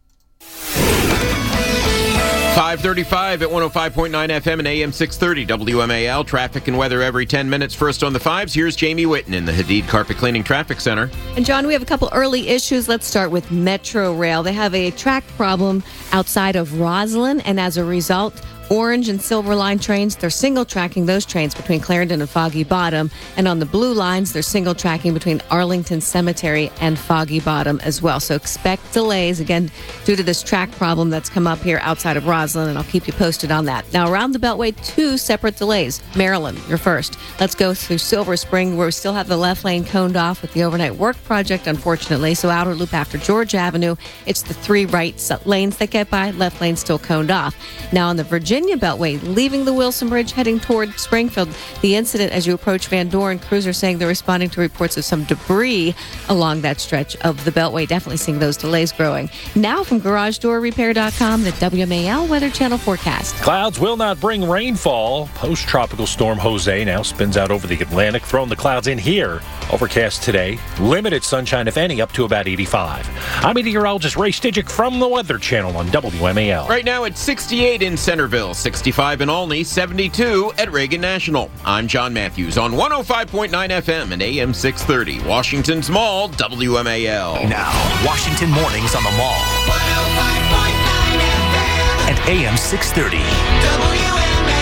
535 at 105.9 FM and AM 630 WMAL. Traffic and weather every 10 minutes. First on the fives, here's Jamie Whitten in the Hadid Carpet Cleaning Traffic Center. And John, we have a couple early issues. Let's start with Metro Rail. They have a track problem outside of Roslyn, and as a result, Orange and Silver Line trains, they're single tracking those trains between Clarendon and Foggy Bottom. And on the blue lines, they're single tracking between Arlington Cemetery and Foggy Bottom as well. So expect delays, again, due to this track problem that's come up here outside of Roslyn, and I'll keep you posted on that. Now, around the Beltway, 2 separate delays. Maryland, you're first. Let's go through Silver Spring, where we still have the left lane coned off with the overnight work project, unfortunately. So outer loop after George Avenue, it's the 3 right lanes that get by, left lane still coned off. Now, on the Virginia Beltway, leaving the Wilson Bridge, heading toward Springfield. The incident as you approach Van Dorn, crews are saying they're responding to reports of some debris along that stretch of the Beltway. Definitely seeing those delays growing. Now from GarageDoorRepair.com, the WMAL Weather Channel forecast. Clouds will not bring rainfall. Post-tropical storm Jose now spins out over the Atlantic, throwing the clouds in here. Overcast today. Limited sunshine, if any, up to about 85. I'm meteorologist Ray Stidgick from the Weather Channel on WMAL. Right now it's 68 in Centerville, 65 in Olney, 72 at Reagan National. I'm John Matthews on 105.9 FM and AM 630, Washington's Mall, WMAL. Now, Washington Mornings on the Mall. 105.9 FM and AM 630. WMAL.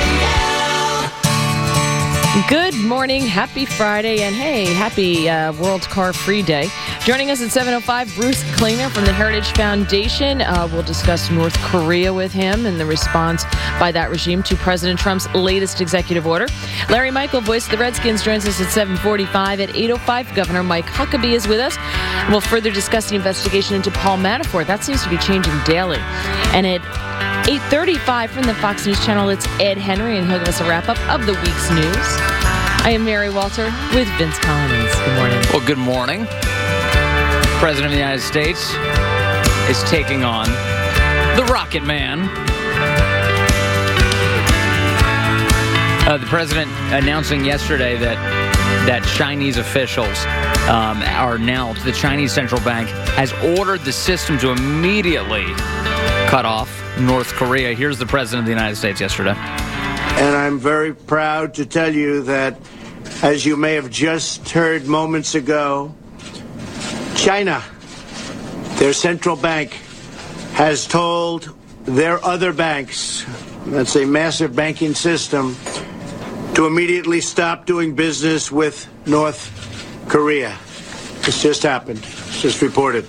Good morning, happy Friday, and hey, happy World Car Free Day. Joining us at 7:05, Bruce Klinger from the Heritage Foundation. We'll discuss North Korea with him and the response by that regime to President Trump's latest executive order. Larry Michael, voice of the Redskins, joins us at 7:45. At 8:05, Governor Mike Huckabee is with us. We'll further discuss the investigation into Paul Manafort. That seems to be changing daily. And at 8:35 from the Fox News Channel, it's Ed Henry, and he'll give us a wrap-up of the week's news. I am Mary Walter with Vince Collins. Good morning. Well, good morning. President of the United States is taking on the Rocket Man. The president announcing yesterday that Chinese officials are now, the Chinese central bank has ordered the system to immediately cut off North Korea. Here's the president of the United States yesterday. And I'm very proud to tell you that, as you may have just heard moments ago, China, their central bank, has told their other banks, that's a massive banking system, to immediately stop doing business with North Korea. This just happened. It's just reported.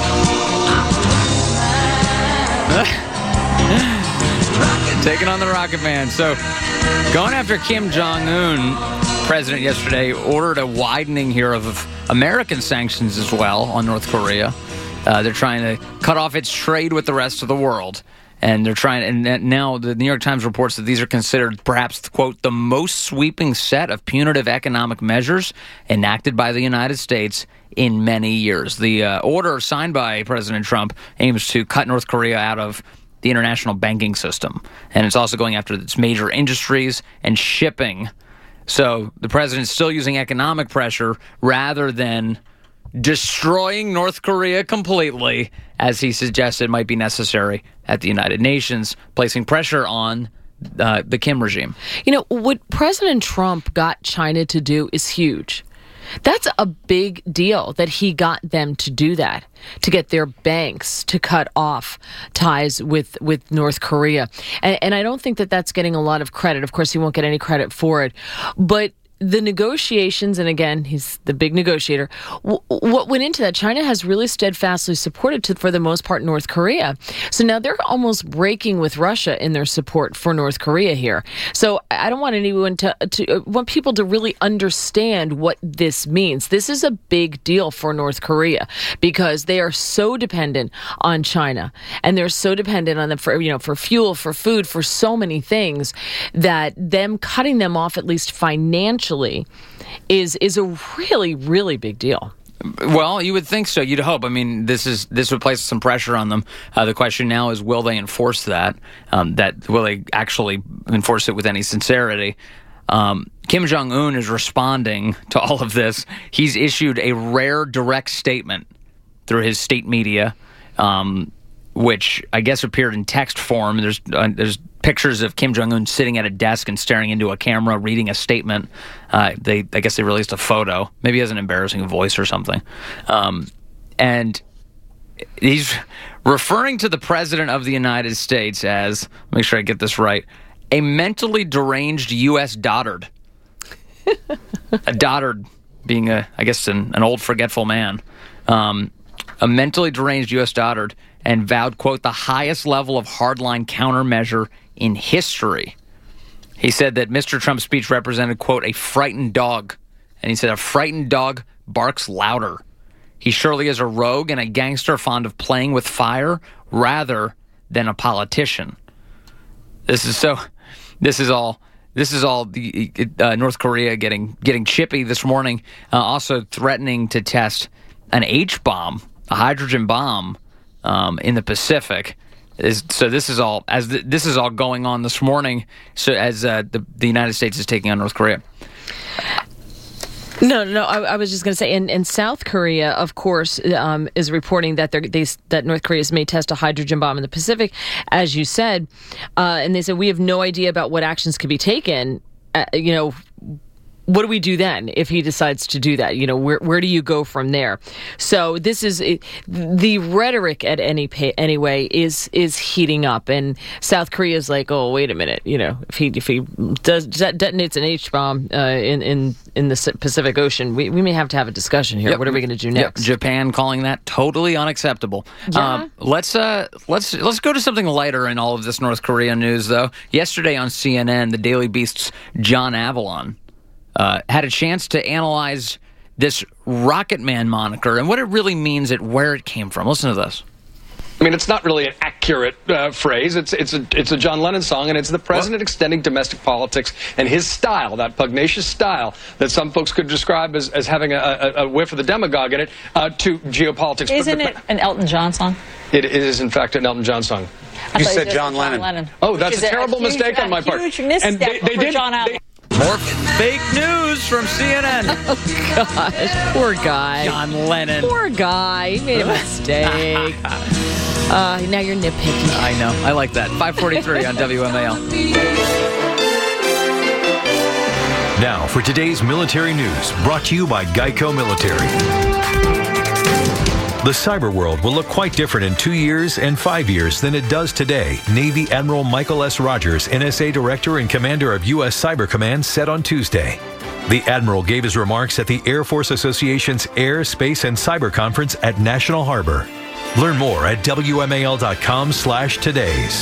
Taking on the Rocket Man. So, going after Kim Jong-un, president yesterday ordered a widening here of American sanctions as well on North Korea. They're trying to cut off its trade with the rest of the world. And they're trying, and now the New York Times reports that these are considered perhaps, quote, the most sweeping set of punitive economic measures enacted by the United States in many years. The order signed by President Trump aims to cut North Korea out of the international banking system. And it's also going after its major industries and shipping. So the president's still using economic pressure rather than destroying North Korea completely, as he suggested might be necessary at the United Nations, placing pressure on the Kim regime. You know, what President Trump got China to do is huge. That's a big deal that he got them to do that, to get their banks to cut off ties with North Korea. And I don't think that that's getting a lot of credit. Of course, he won't get any credit for it. But the negotiations, and again, he's the big negotiator, what went into that, China has really steadfastly supported, for the most part, North Korea. So now they're almost breaking with Russia in their support for North Korea here. So I don't want anyone to want people to really understand what this means. This is a big deal for North Korea because they are so dependent on China, and they're so dependent on them for fuel, for food, for so many things, that them cutting them off, at least financially, is a really, really big deal. Well, you would think so. You'd hope. I mean, this would place some pressure on them. The question now is, will they enforce that? Will they actually enforce it with any sincerity? Kim Jong-un is responding to all of this. He's issued a rare direct statement through his state media, which I guess appeared in text form. There's pictures of Kim Jong-un sitting at a desk and staring into a camera, reading a statement. I guess they released a photo. Maybe he has an embarrassing voice or something. And he's referring to the President of the United States as, make sure I get this right, a mentally deranged U.S. dotard. A dotard being, I guess, an old forgetful man. A mentally deranged U.S. dotard, and vowed, quote, the highest level of hardline countermeasure in history. He said that Mr. Trump's speech represented, quote, a frightened dog. And he said, a frightened dog barks louder. He surely is a rogue and a gangster fond of playing with fire rather than a politician. This is all the North Korea getting chippy this morning, also threatening to test an H-bomb, a hydrogen bomb, in the Pacific. So this is all going on this morning. So as the United States is taking on North Korea. No. I was just going to say, and South Korea, of course, is reporting that that North Korea may test a hydrogen bomb in the Pacific, as you said, and they said we have no idea about what actions could be taken. What do we do then if he decides to do that? Where do you go from there? So this is the rhetoric at anyway is heating up, and South Korea is like, oh, wait a minute, if he detonates an H-bomb in the Pacific Ocean, we may have to have a discussion here. Yep. What are we going to do next? Yep. Japan calling that totally unacceptable. Yeah. Let's go to something lighter in all of this North Korea news, though. Yesterday on CNN, the Daily Beast's John Avalon had a chance to analyze this Rocket Man moniker and what it really means and where it came from. Listen to this. I mean, it's not really an accurate phrase. It's a John Lennon song, and it's the president extending domestic politics and his style, that pugnacious style that some folks could describe as having a whiff of the demagogue in it, to geopolitics. Isn't it an Elton John song? It is, in fact, an Elton John song. You said John Lennon. Oh, that's a terrible mistake on my part. Huge misstep for John Allen. More fake news from CNN. Oh, gosh. Poor guy. John Lennon. Poor guy. He made a mistake. Now you're nitpicking. I know. I like that. 5:43 on WMAL. Now for today's military news, brought to you by Geico Military. The cyber world will look quite different in 2 years and 5 years than it does today, Navy Admiral Michael S. Rogers, NSA Director and Commander of U.S. Cyber Command, said on Tuesday. The Admiral gave his remarks at the Air Force Association's Air, Space, and Cyber Conference at National Harbor. Learn more at WMAL.com/todays.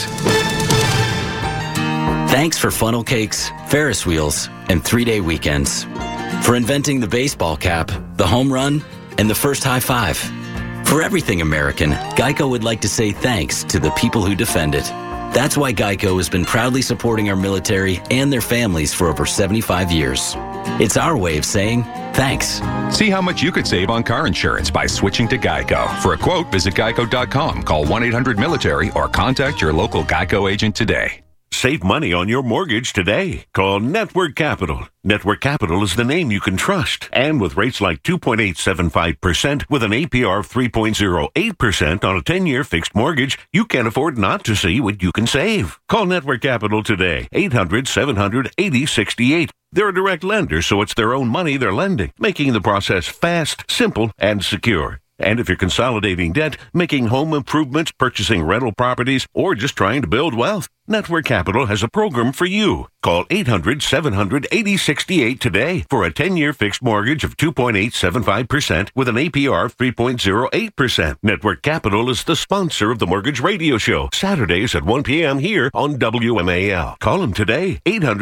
Thanks for funnel cakes, Ferris wheels, and 3-day weekends. For inventing the baseball cap, the home run, and the first high five. For everything American, Geico would like to say thanks to the people who defend it. That's why Geico has been proudly supporting our military and their families for over 75 years. It's our way of saying thanks. See how much you could save on car insurance by switching to Geico. For a quote, visit geico.com, call 1-800-MILITARY, or contact your local Geico agent today. Save money on your mortgage today. Call Network Capital. Network Capital is the name you can trust. And with rates like 2.875% with an APR of 3.08% on a 10-year fixed mortgage, you can't afford not to see what you can save. Call Network Capital today. 800-700-8068. They're a direct lender, so it's their own money they're lending, making the process fast, simple, and secure. And if you're consolidating debt, making home improvements, purchasing rental properties, or just trying to build wealth, Network Capital has a program for you. Call 800-700-8068 today for a 10-year fixed mortgage of 2.875% with an APR of 3.08%. Network Capital is the sponsor of the Mortgage Radio Show, Saturdays at 1 p.m. here on WMAL. Call them today,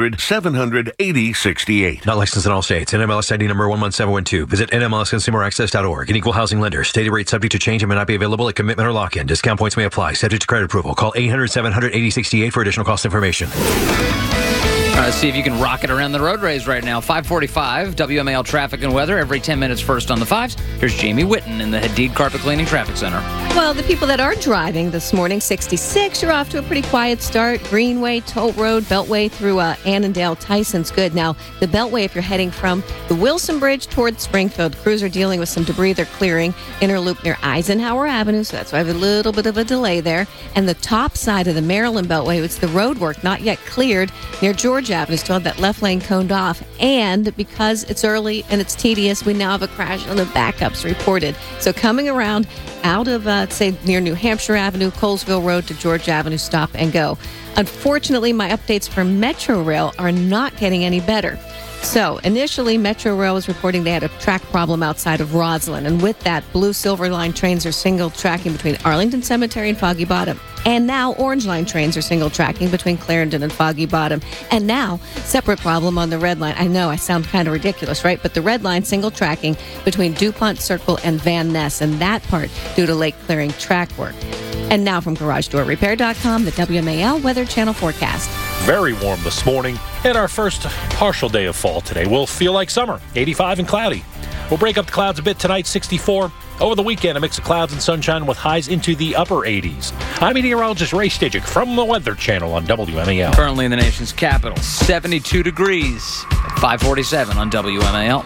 800-700-8068. Not licensed in all states. NMLS ID number 11712. Visit NMLSConsumerAccess.org. An equal housing lender. Stated rate subject to change and may not be available at commitment or lock-in. Discount points may apply. Subject to credit approval. Call 800-700-8068 for additional cost information. Let's see if you can rocket around the roadways right now. 545, WMAL traffic and weather every 10 minutes first on the 5s. Here's Jamie Whitten in the Hadid Carpet Cleaning Traffic Center. Well, the people that are driving this morning, 66, you're off to a pretty quiet start. Greenway, Toll Road, Beltway through Annandale, Tyson's good. Now, the Beltway, if you're heading from the Wilson Bridge towards Springfield, crews are dealing with some debris they're clearing. Inner loop near Eisenhower Avenue, so that's why I have a little bit of a delay there. And the top side of the Maryland Beltway, it's the road work not yet cleared near George Avenue. Still have that left lane coned off. And because it's early and it's tedious, we now have a crash on the backups reported. So coming around out of, say, near New Hampshire Avenue, Colesville Road to George Avenue, stop and go. Unfortunately, my updates for Metro Rail are not getting any better. So initially, Metro Rail was reporting they had a track problem outside of Roslyn. And with that, Blue Silver Line trains are single tracking between Arlington Cemetery and Foggy Bottom. And now Orange Line trains are single tracking between Clarendon and Foggy Bottom. And now, separate problem on the Red Line. I know I sound kind of ridiculous, right? But the Red Line single tracking between DuPont Circle and Van Ness. And that part due to lake clearing track work. And now from GarageDoorRepair.com, the WMAL Weather Channel forecast. Very warm this morning, and our first partial day of fall today will feel like summer, 85 and cloudy. We'll break up the clouds a bit tonight, 64. Over the weekend, a mix of clouds and sunshine with highs into the upper 80s. I'm meteorologist Ray Stajic from the Weather Channel on WMAL. Currently in the nation's capital, 72 degrees at 547 on WMAL.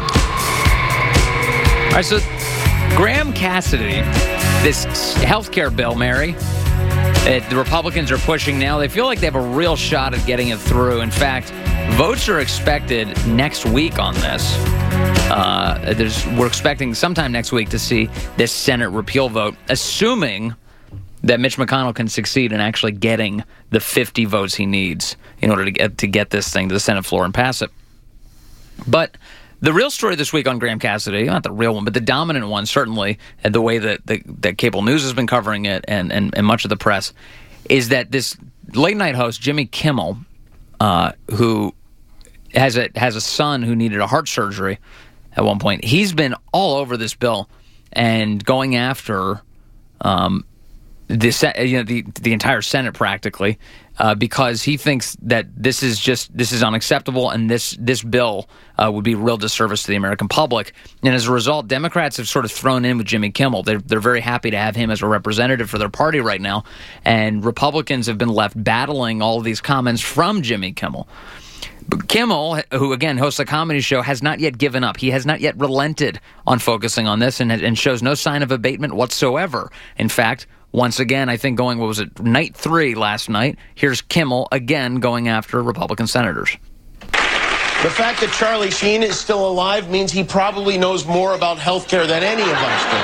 All right, so Graham Cassidy, this health care bill, Mary, the Republicans are pushing now. They feel like they have a real shot at getting it through. In fact, votes are expected next week on this. We're expecting sometime next week to see this Senate repeal vote, assuming that Mitch McConnell can succeed in actually getting the 50 votes he needs in order to get this thing to the Senate floor and pass it. But the real story this week on Graham Cassidy, not the real one, but the dominant one, certainly, and the way that cable news has been covering it and much of the press, is that this late-night host, Jimmy Kimmel, who has a son who needed a heart surgery at one point, he's been all over this bill and going after the entire Senate practically, because he thinks that this is unacceptable, and this bill would be a real disservice to the American public. And as a result, Democrats have sort of thrown in with Jimmy Kimmel. They're very happy to have him as a representative for their party right now, and Republicans have been left battling all of these comments from Jimmy Kimmel. But Kimmel, who again hosts a comedy show, has not yet given up. He has not yet relented on focusing on this and shows no sign of abatement whatsoever. In fact, once again, I think night 3 last night, here's Kimmel again going after Republican senators. The fact that Charlie Sheen is still alive means he probably knows more about health care than any of us do.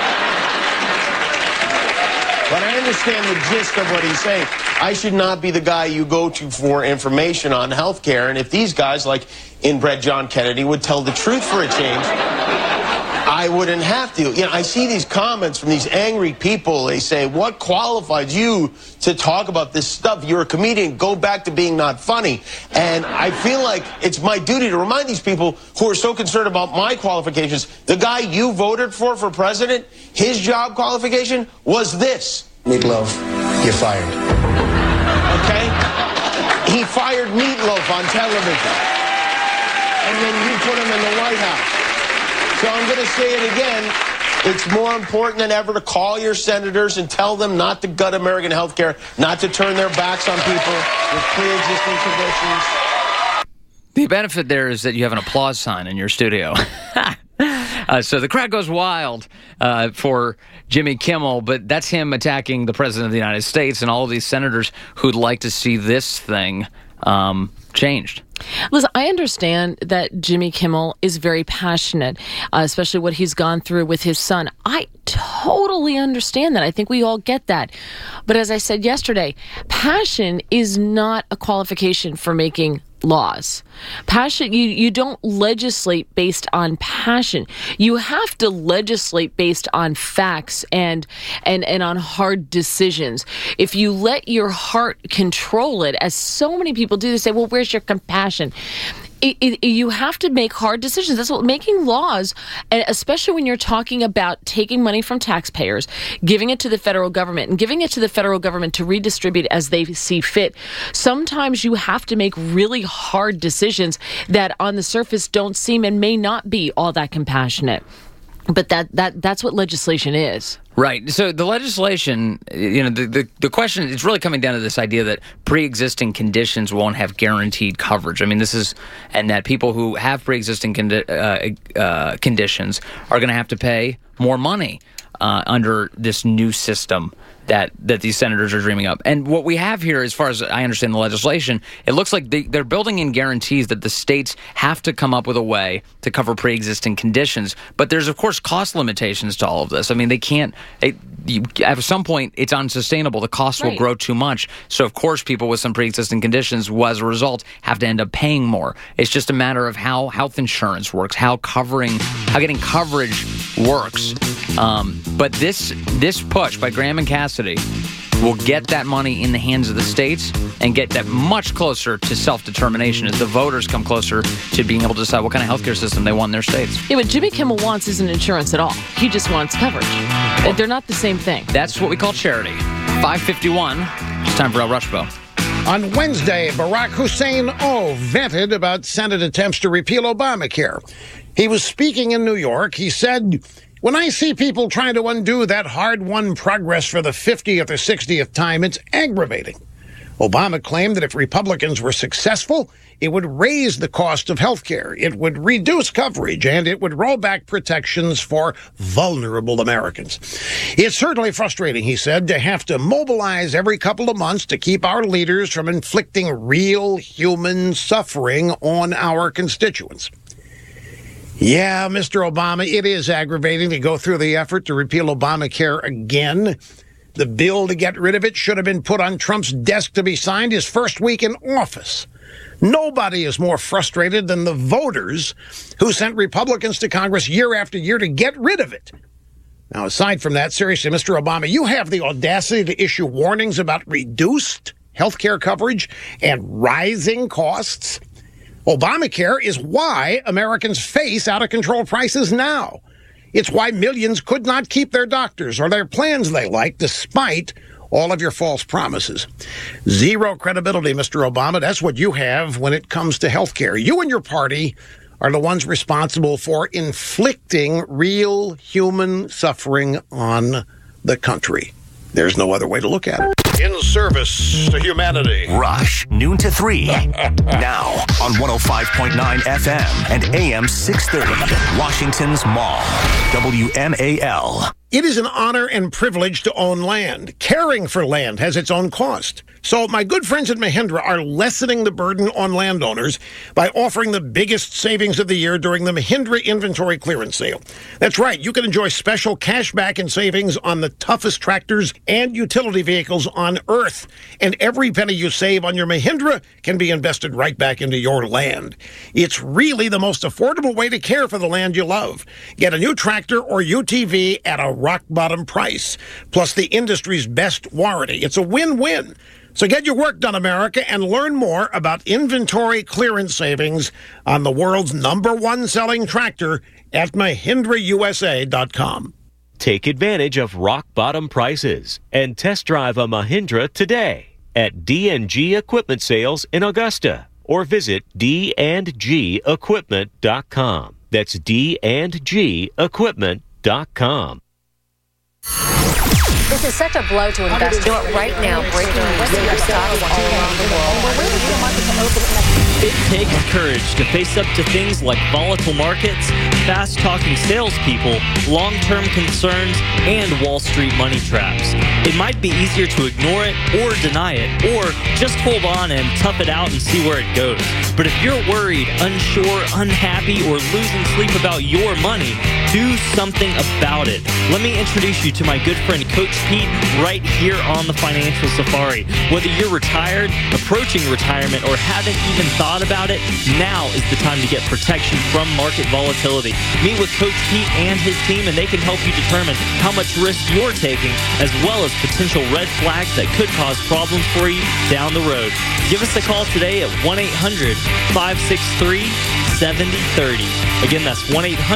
But I understand the gist of what he's saying. I should not be the guy you go to for information on health care, and if these guys, like inbred John Kennedy, would tell the truth for a change, I I wouldn't have to. I see these comments from these angry people. They say, what qualified you to talk about this stuff? You're a comedian. Go back to being not funny. And I feel like it's my duty to remind these people who are so concerned about my qualifications. The guy you voted for president, his job qualification was this. Meatloaf, you're fired. Okay? He fired Meatloaf on television. And then you put him in the White House. So I'm going to say it again. It's more important than ever to call your senators and tell them not to gut American health care, not to turn their backs on people with pre-existing conditions. The benefit there is that you have an applause sign in your studio. So the crowd goes wild for Jimmy Kimmel, but that's him attacking the President of the United States and all of these senators who'd like to see this thing changed. Listen, I understand that Jimmy Kimmel is very passionate, especially what he's gone through with his son. I totally understand that. I think we all get that. But as I said yesterday, passion is not a qualification for making laws. Passion, you don't legislate based on passion. You have to legislate based on facts and on hard decisions. If you let your heart control it, as so many people do, they say, well, where's your compassion? You have to make hard decisions. That's what making laws, especially when you're talking about taking money from taxpayers, giving it to the federal government, and giving it to the federal government to redistribute as they see fit. Sometimes you have to make really hard decisions that on the surface don't seem and may not be all that compassionate. But that's what legislation is. Right. So the legislation, the question, it's really coming down to this idea that pre-existing conditions won't have guaranteed coverage. I mean, and that people who have pre-existing conditions are going to have to pay more money under this new system that these senators are dreaming up. And what we have here, as far as I understand the legislation, it looks like they're building in guarantees that the states have to come up with a way to cover pre-existing conditions. But there's, of course, cost limitations to all of this. I mean, they can't... at some point, it's unsustainable. The costs will grow too much. So, of course, people with some pre-existing conditions will, as a result, have to end up paying more. It's just a matter of how health insurance works, how getting coverage works. But this push by Graham and Cassidy will get that money in the hands of the states and get that much closer to self-determination as the voters come closer to being able to decide what kind of healthcare system they want in their states. Yeah, what Jimmy Kimmel wants isn't insurance at all. He just wants coverage. They're not the same thing. That's what we call charity. 5:51. It's time for El Rushbo. On Wednesday, Barack Hussein vented about Senate attempts to repeal Obamacare. He was speaking in New York. He said, "When I see people trying to undo that hard-won progress for the 50th or 60th time, it's aggravating." Obama claimed that if Republicans were successful, it would raise the cost of health care, it would reduce coverage, and it would roll back protections for vulnerable Americans. "It's certainly frustrating," he said, "to have to mobilize every couple of months to keep our leaders from inflicting real human suffering on our constituents." Yeah, Mr. Obama, it is aggravating to go through the effort to repeal Obamacare again. The bill to get rid of it should have been put on Trump's desk to be signed his first week in office. Nobody is more frustrated than the voters who sent Republicans to Congress year after year to get rid of it. Now, aside from that, seriously, Mr. Obama, you have the audacity to issue warnings about reduced health care coverage and rising costs. Obamacare is why Americans face out-of-control prices now. It's why millions could not keep their doctors or their plans they like, despite all of your false promises. Zero credibility, Mr. Obama. That's what you have when it comes to health care. You and your party are the ones responsible for inflicting real human suffering on the country. There's no other way to look at it. In service to humanity. Rush, noon to 3. Now on 105.9 FM and AM 630. Washington's Mall. WMAL. It is an honor and privilege to own land. Caring for land has its own cost. So my good friends at Mahindra are lessening the burden on landowners by offering the biggest savings of the year during the Mahindra Inventory Clearance Sale. That's right, you can enjoy special cash back and savings on the toughest tractors and utility vehicles on Earth. And every penny you save on your Mahindra can be invested right back into your land. It's really the most affordable way to care for the land you love. Get a new tractor or UTV at a rock-bottom price, plus the industry's best warranty. It's a win-win. So get your work done, America, and learn more about inventory clearance savings on the world's #1 selling tractor at MahindraUSA.com. Take advantage of rock-bottom prices and test drive a Mahindra today at D&G Equipment Sales in Augusta, or visit dngequipment.com. That's dngequipment.com. This is such a blow to investors. Do it right now. Breaking news. Stocks all around the world. We're waiting for the market to open. It takes courage to face up to things like volatile markets, fast-talking salespeople, long-term concerns, and Wall Street money traps. It might be easier to ignore it or deny it, or just hold on and tough it out and see where it goes. But if you're worried, unsure, unhappy, or losing sleep about your money, do something about it. Let me introduce you to my good friend Coach Pete right here on the Financial Safari. Whether you're retired, approaching retirement, or haven't even thought about it, now is the time to get protection from market volatility. Meet with Coach Pete and his team, and they can help you determine how much risk you're taking, as well as potential red flags that could cause problems for you down the road. Give us a call today at 1-800-563-7030. Again, that's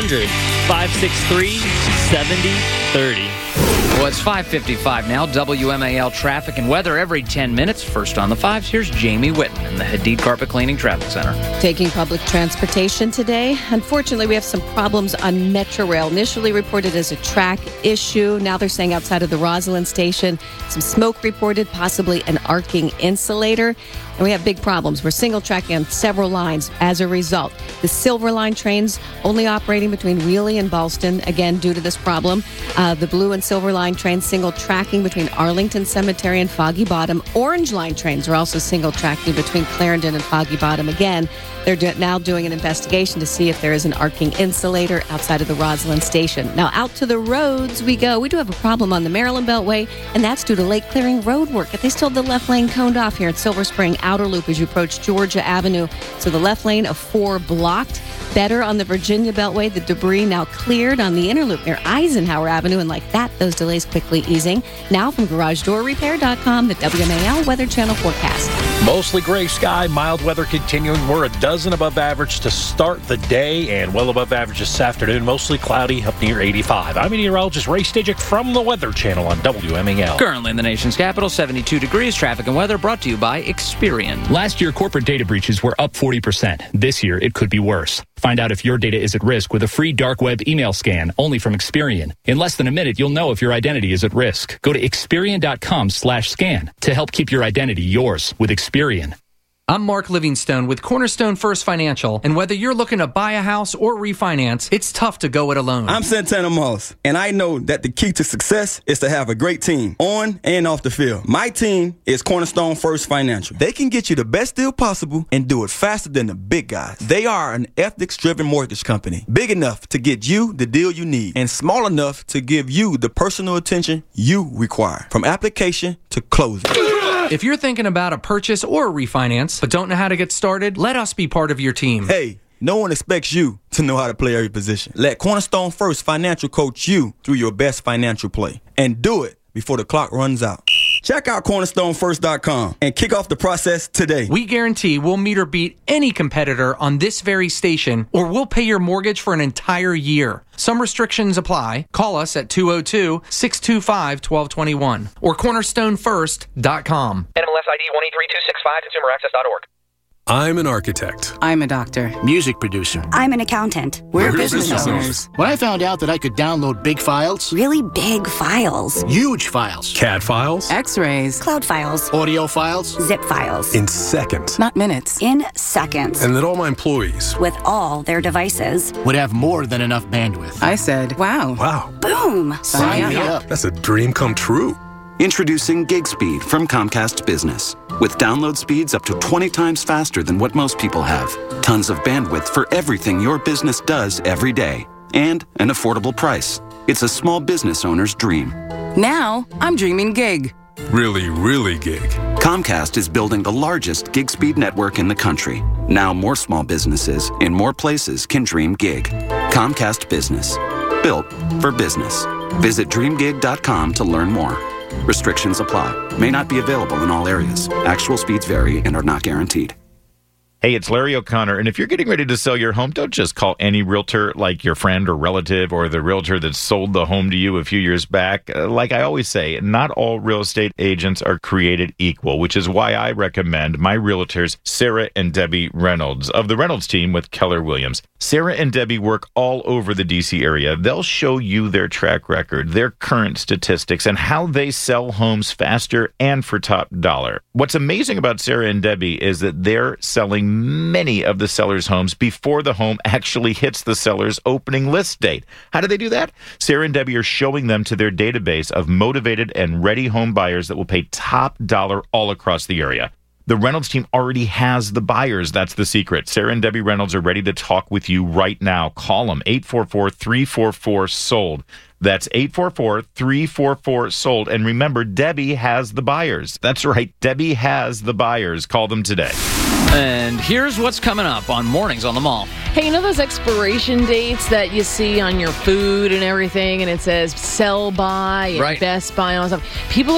1-800-563-7030. Well, it's 5:55 now. WMAL traffic and weather every 10 minutes. First on the fives, here's Jamie Whitten in the Hadid Carpet Cleaning Traffic Center. Taking public transportation today. Unfortunately, we have some problems on Metro Rail. Initially reported as a track issue. Now they're saying outside of the Roslyn station, some smoke reported, possibly an arcing insulator. And we have big problems. We're single tracking on several lines as a result. The Silver Line trains only operating between Wheelie and Ballston, again, due to this problem. The Blue and Silver Line trains single tracking between Arlington Cemetery and Foggy Bottom. Orange Line trains are also single tracking between Clarendon and Foggy Bottom. Again, they're now doing an investigation to see if there is an arcing insulator outside of the Roslyn station. Now, out to the roads we go. We do have a problem on the Maryland Beltway, and that's due to lake clearing road work. They still have the left lane coned off here at Silver Spring Outer Loop as you approach Georgia Avenue. So the left lane of 4 blocked. Better on the Virginia Beltway, the debris now cleared on the inner loop near Eisenhower Avenue, and like that, those delays quickly easing. Now from GarageDoorRepair.com, the WMAL Weather Channel forecast. Mostly gray sky, mild weather continuing. We're a dozen above average to start the day and well above average this afternoon. Mostly cloudy up near 85. I'm meteorologist Ray Stidgick from the Weather Channel on WMAL. Currently in the nation's capital, 72 degrees. Traffic and weather brought to you by Experian. Last year, corporate data breaches were up 40%. This year, it could be worse. Find out if your data is at risk with a free dark web email scan only from Experian. In less than a minute, you'll know if your identity is at risk. Go to Experian.com/scan to help keep your identity yours with Experian. I'm Mark Livingstone with Cornerstone First Financial, and whether you're looking to buy a house or refinance, it's tough to go it alone. I'm Santana Moss, and I know that the key to success is to have a great team, on and off the field. My team is Cornerstone First Financial. They can get you the best deal possible and do it faster than the big guys. They are an ethics-driven mortgage company, big enough to get you the deal you need, and small enough to give you the personal attention you require, from application to closing. If you're thinking about a purchase or a refinance, but don't know how to get started, let us be part of your team. Hey, no one expects you to know how to play every position. Let Cornerstone First Financial coach you through your best financial play. And do it before the clock runs out. Check out CornerstoneFirst.com and kick off the process today. We guarantee we'll meet or beat any competitor on this very station, or we'll pay your mortgage for an entire year. Some restrictions apply. Call us at 202-625-1221 or CornerstoneFirst.com. NMLS ID 183265, ConsumerAccess.org. I'm an architect. I'm a doctor. Music producer. I'm an accountant. We're business owners. When I found out that I could download big files. Really big files. Huge files. CAD files. X-rays. Cloud files. Audio files. Zip files. In seconds. Not minutes. In seconds. And that all my employees, with all their devices, would have more than enough bandwidth. I said, wow. Wow. Boom. Sign me up. That's a dream come true. Introducing GigSpeed from Comcast Business. With download speeds up to 20 times faster than what most people have. Tons of bandwidth for everything your business does every day. And an affordable price. It's a small business owner's dream. Now, I'm dreaming gig. Really, really gig. Comcast is building the largest GigSpeed network in the country. Now more small businesses in more places can dream gig. Comcast Business. Built for business. Visit dreamgig.com to learn more. Restrictions apply. May not be available in all areas. Actual speeds vary and are not guaranteed. Hey, it's Larry O'Connor, and if you're getting ready to sell your home, don't just call any realtor like your friend or relative or the realtor that sold the home to you a few years back. Like I always say, not all real estate agents are created equal, which is why I recommend my realtors, Sarah and Debbie Reynolds, of the Reynolds team with Keller Williams. Sarah and Debbie work all over the D.C. area. They'll show you their track record, their current statistics, and how they sell homes faster and for top dollar. What's amazing about Sarah and Debbie is that they're selling many of the seller's homes before the home actually hits the seller's opening list date. How do they do that? Sarah and Debbie are showing them to their database of motivated and ready home buyers that will pay top dollar all across the area. The Reynolds team already has the buyers. That's the secret. Sarah and Debbie Reynolds are ready to talk with you right now. Call them, 844-344-SOLD. That's 844-344-SOLD. And remember, Debbie has the buyers. That's right. Debbie has the buyers. Call them today. And here's what's coming up on Mornings on the Mall. Hey, you know those expiration dates that you see on your food and everything, and it says sell by and right. Best Buy and all that stuff? People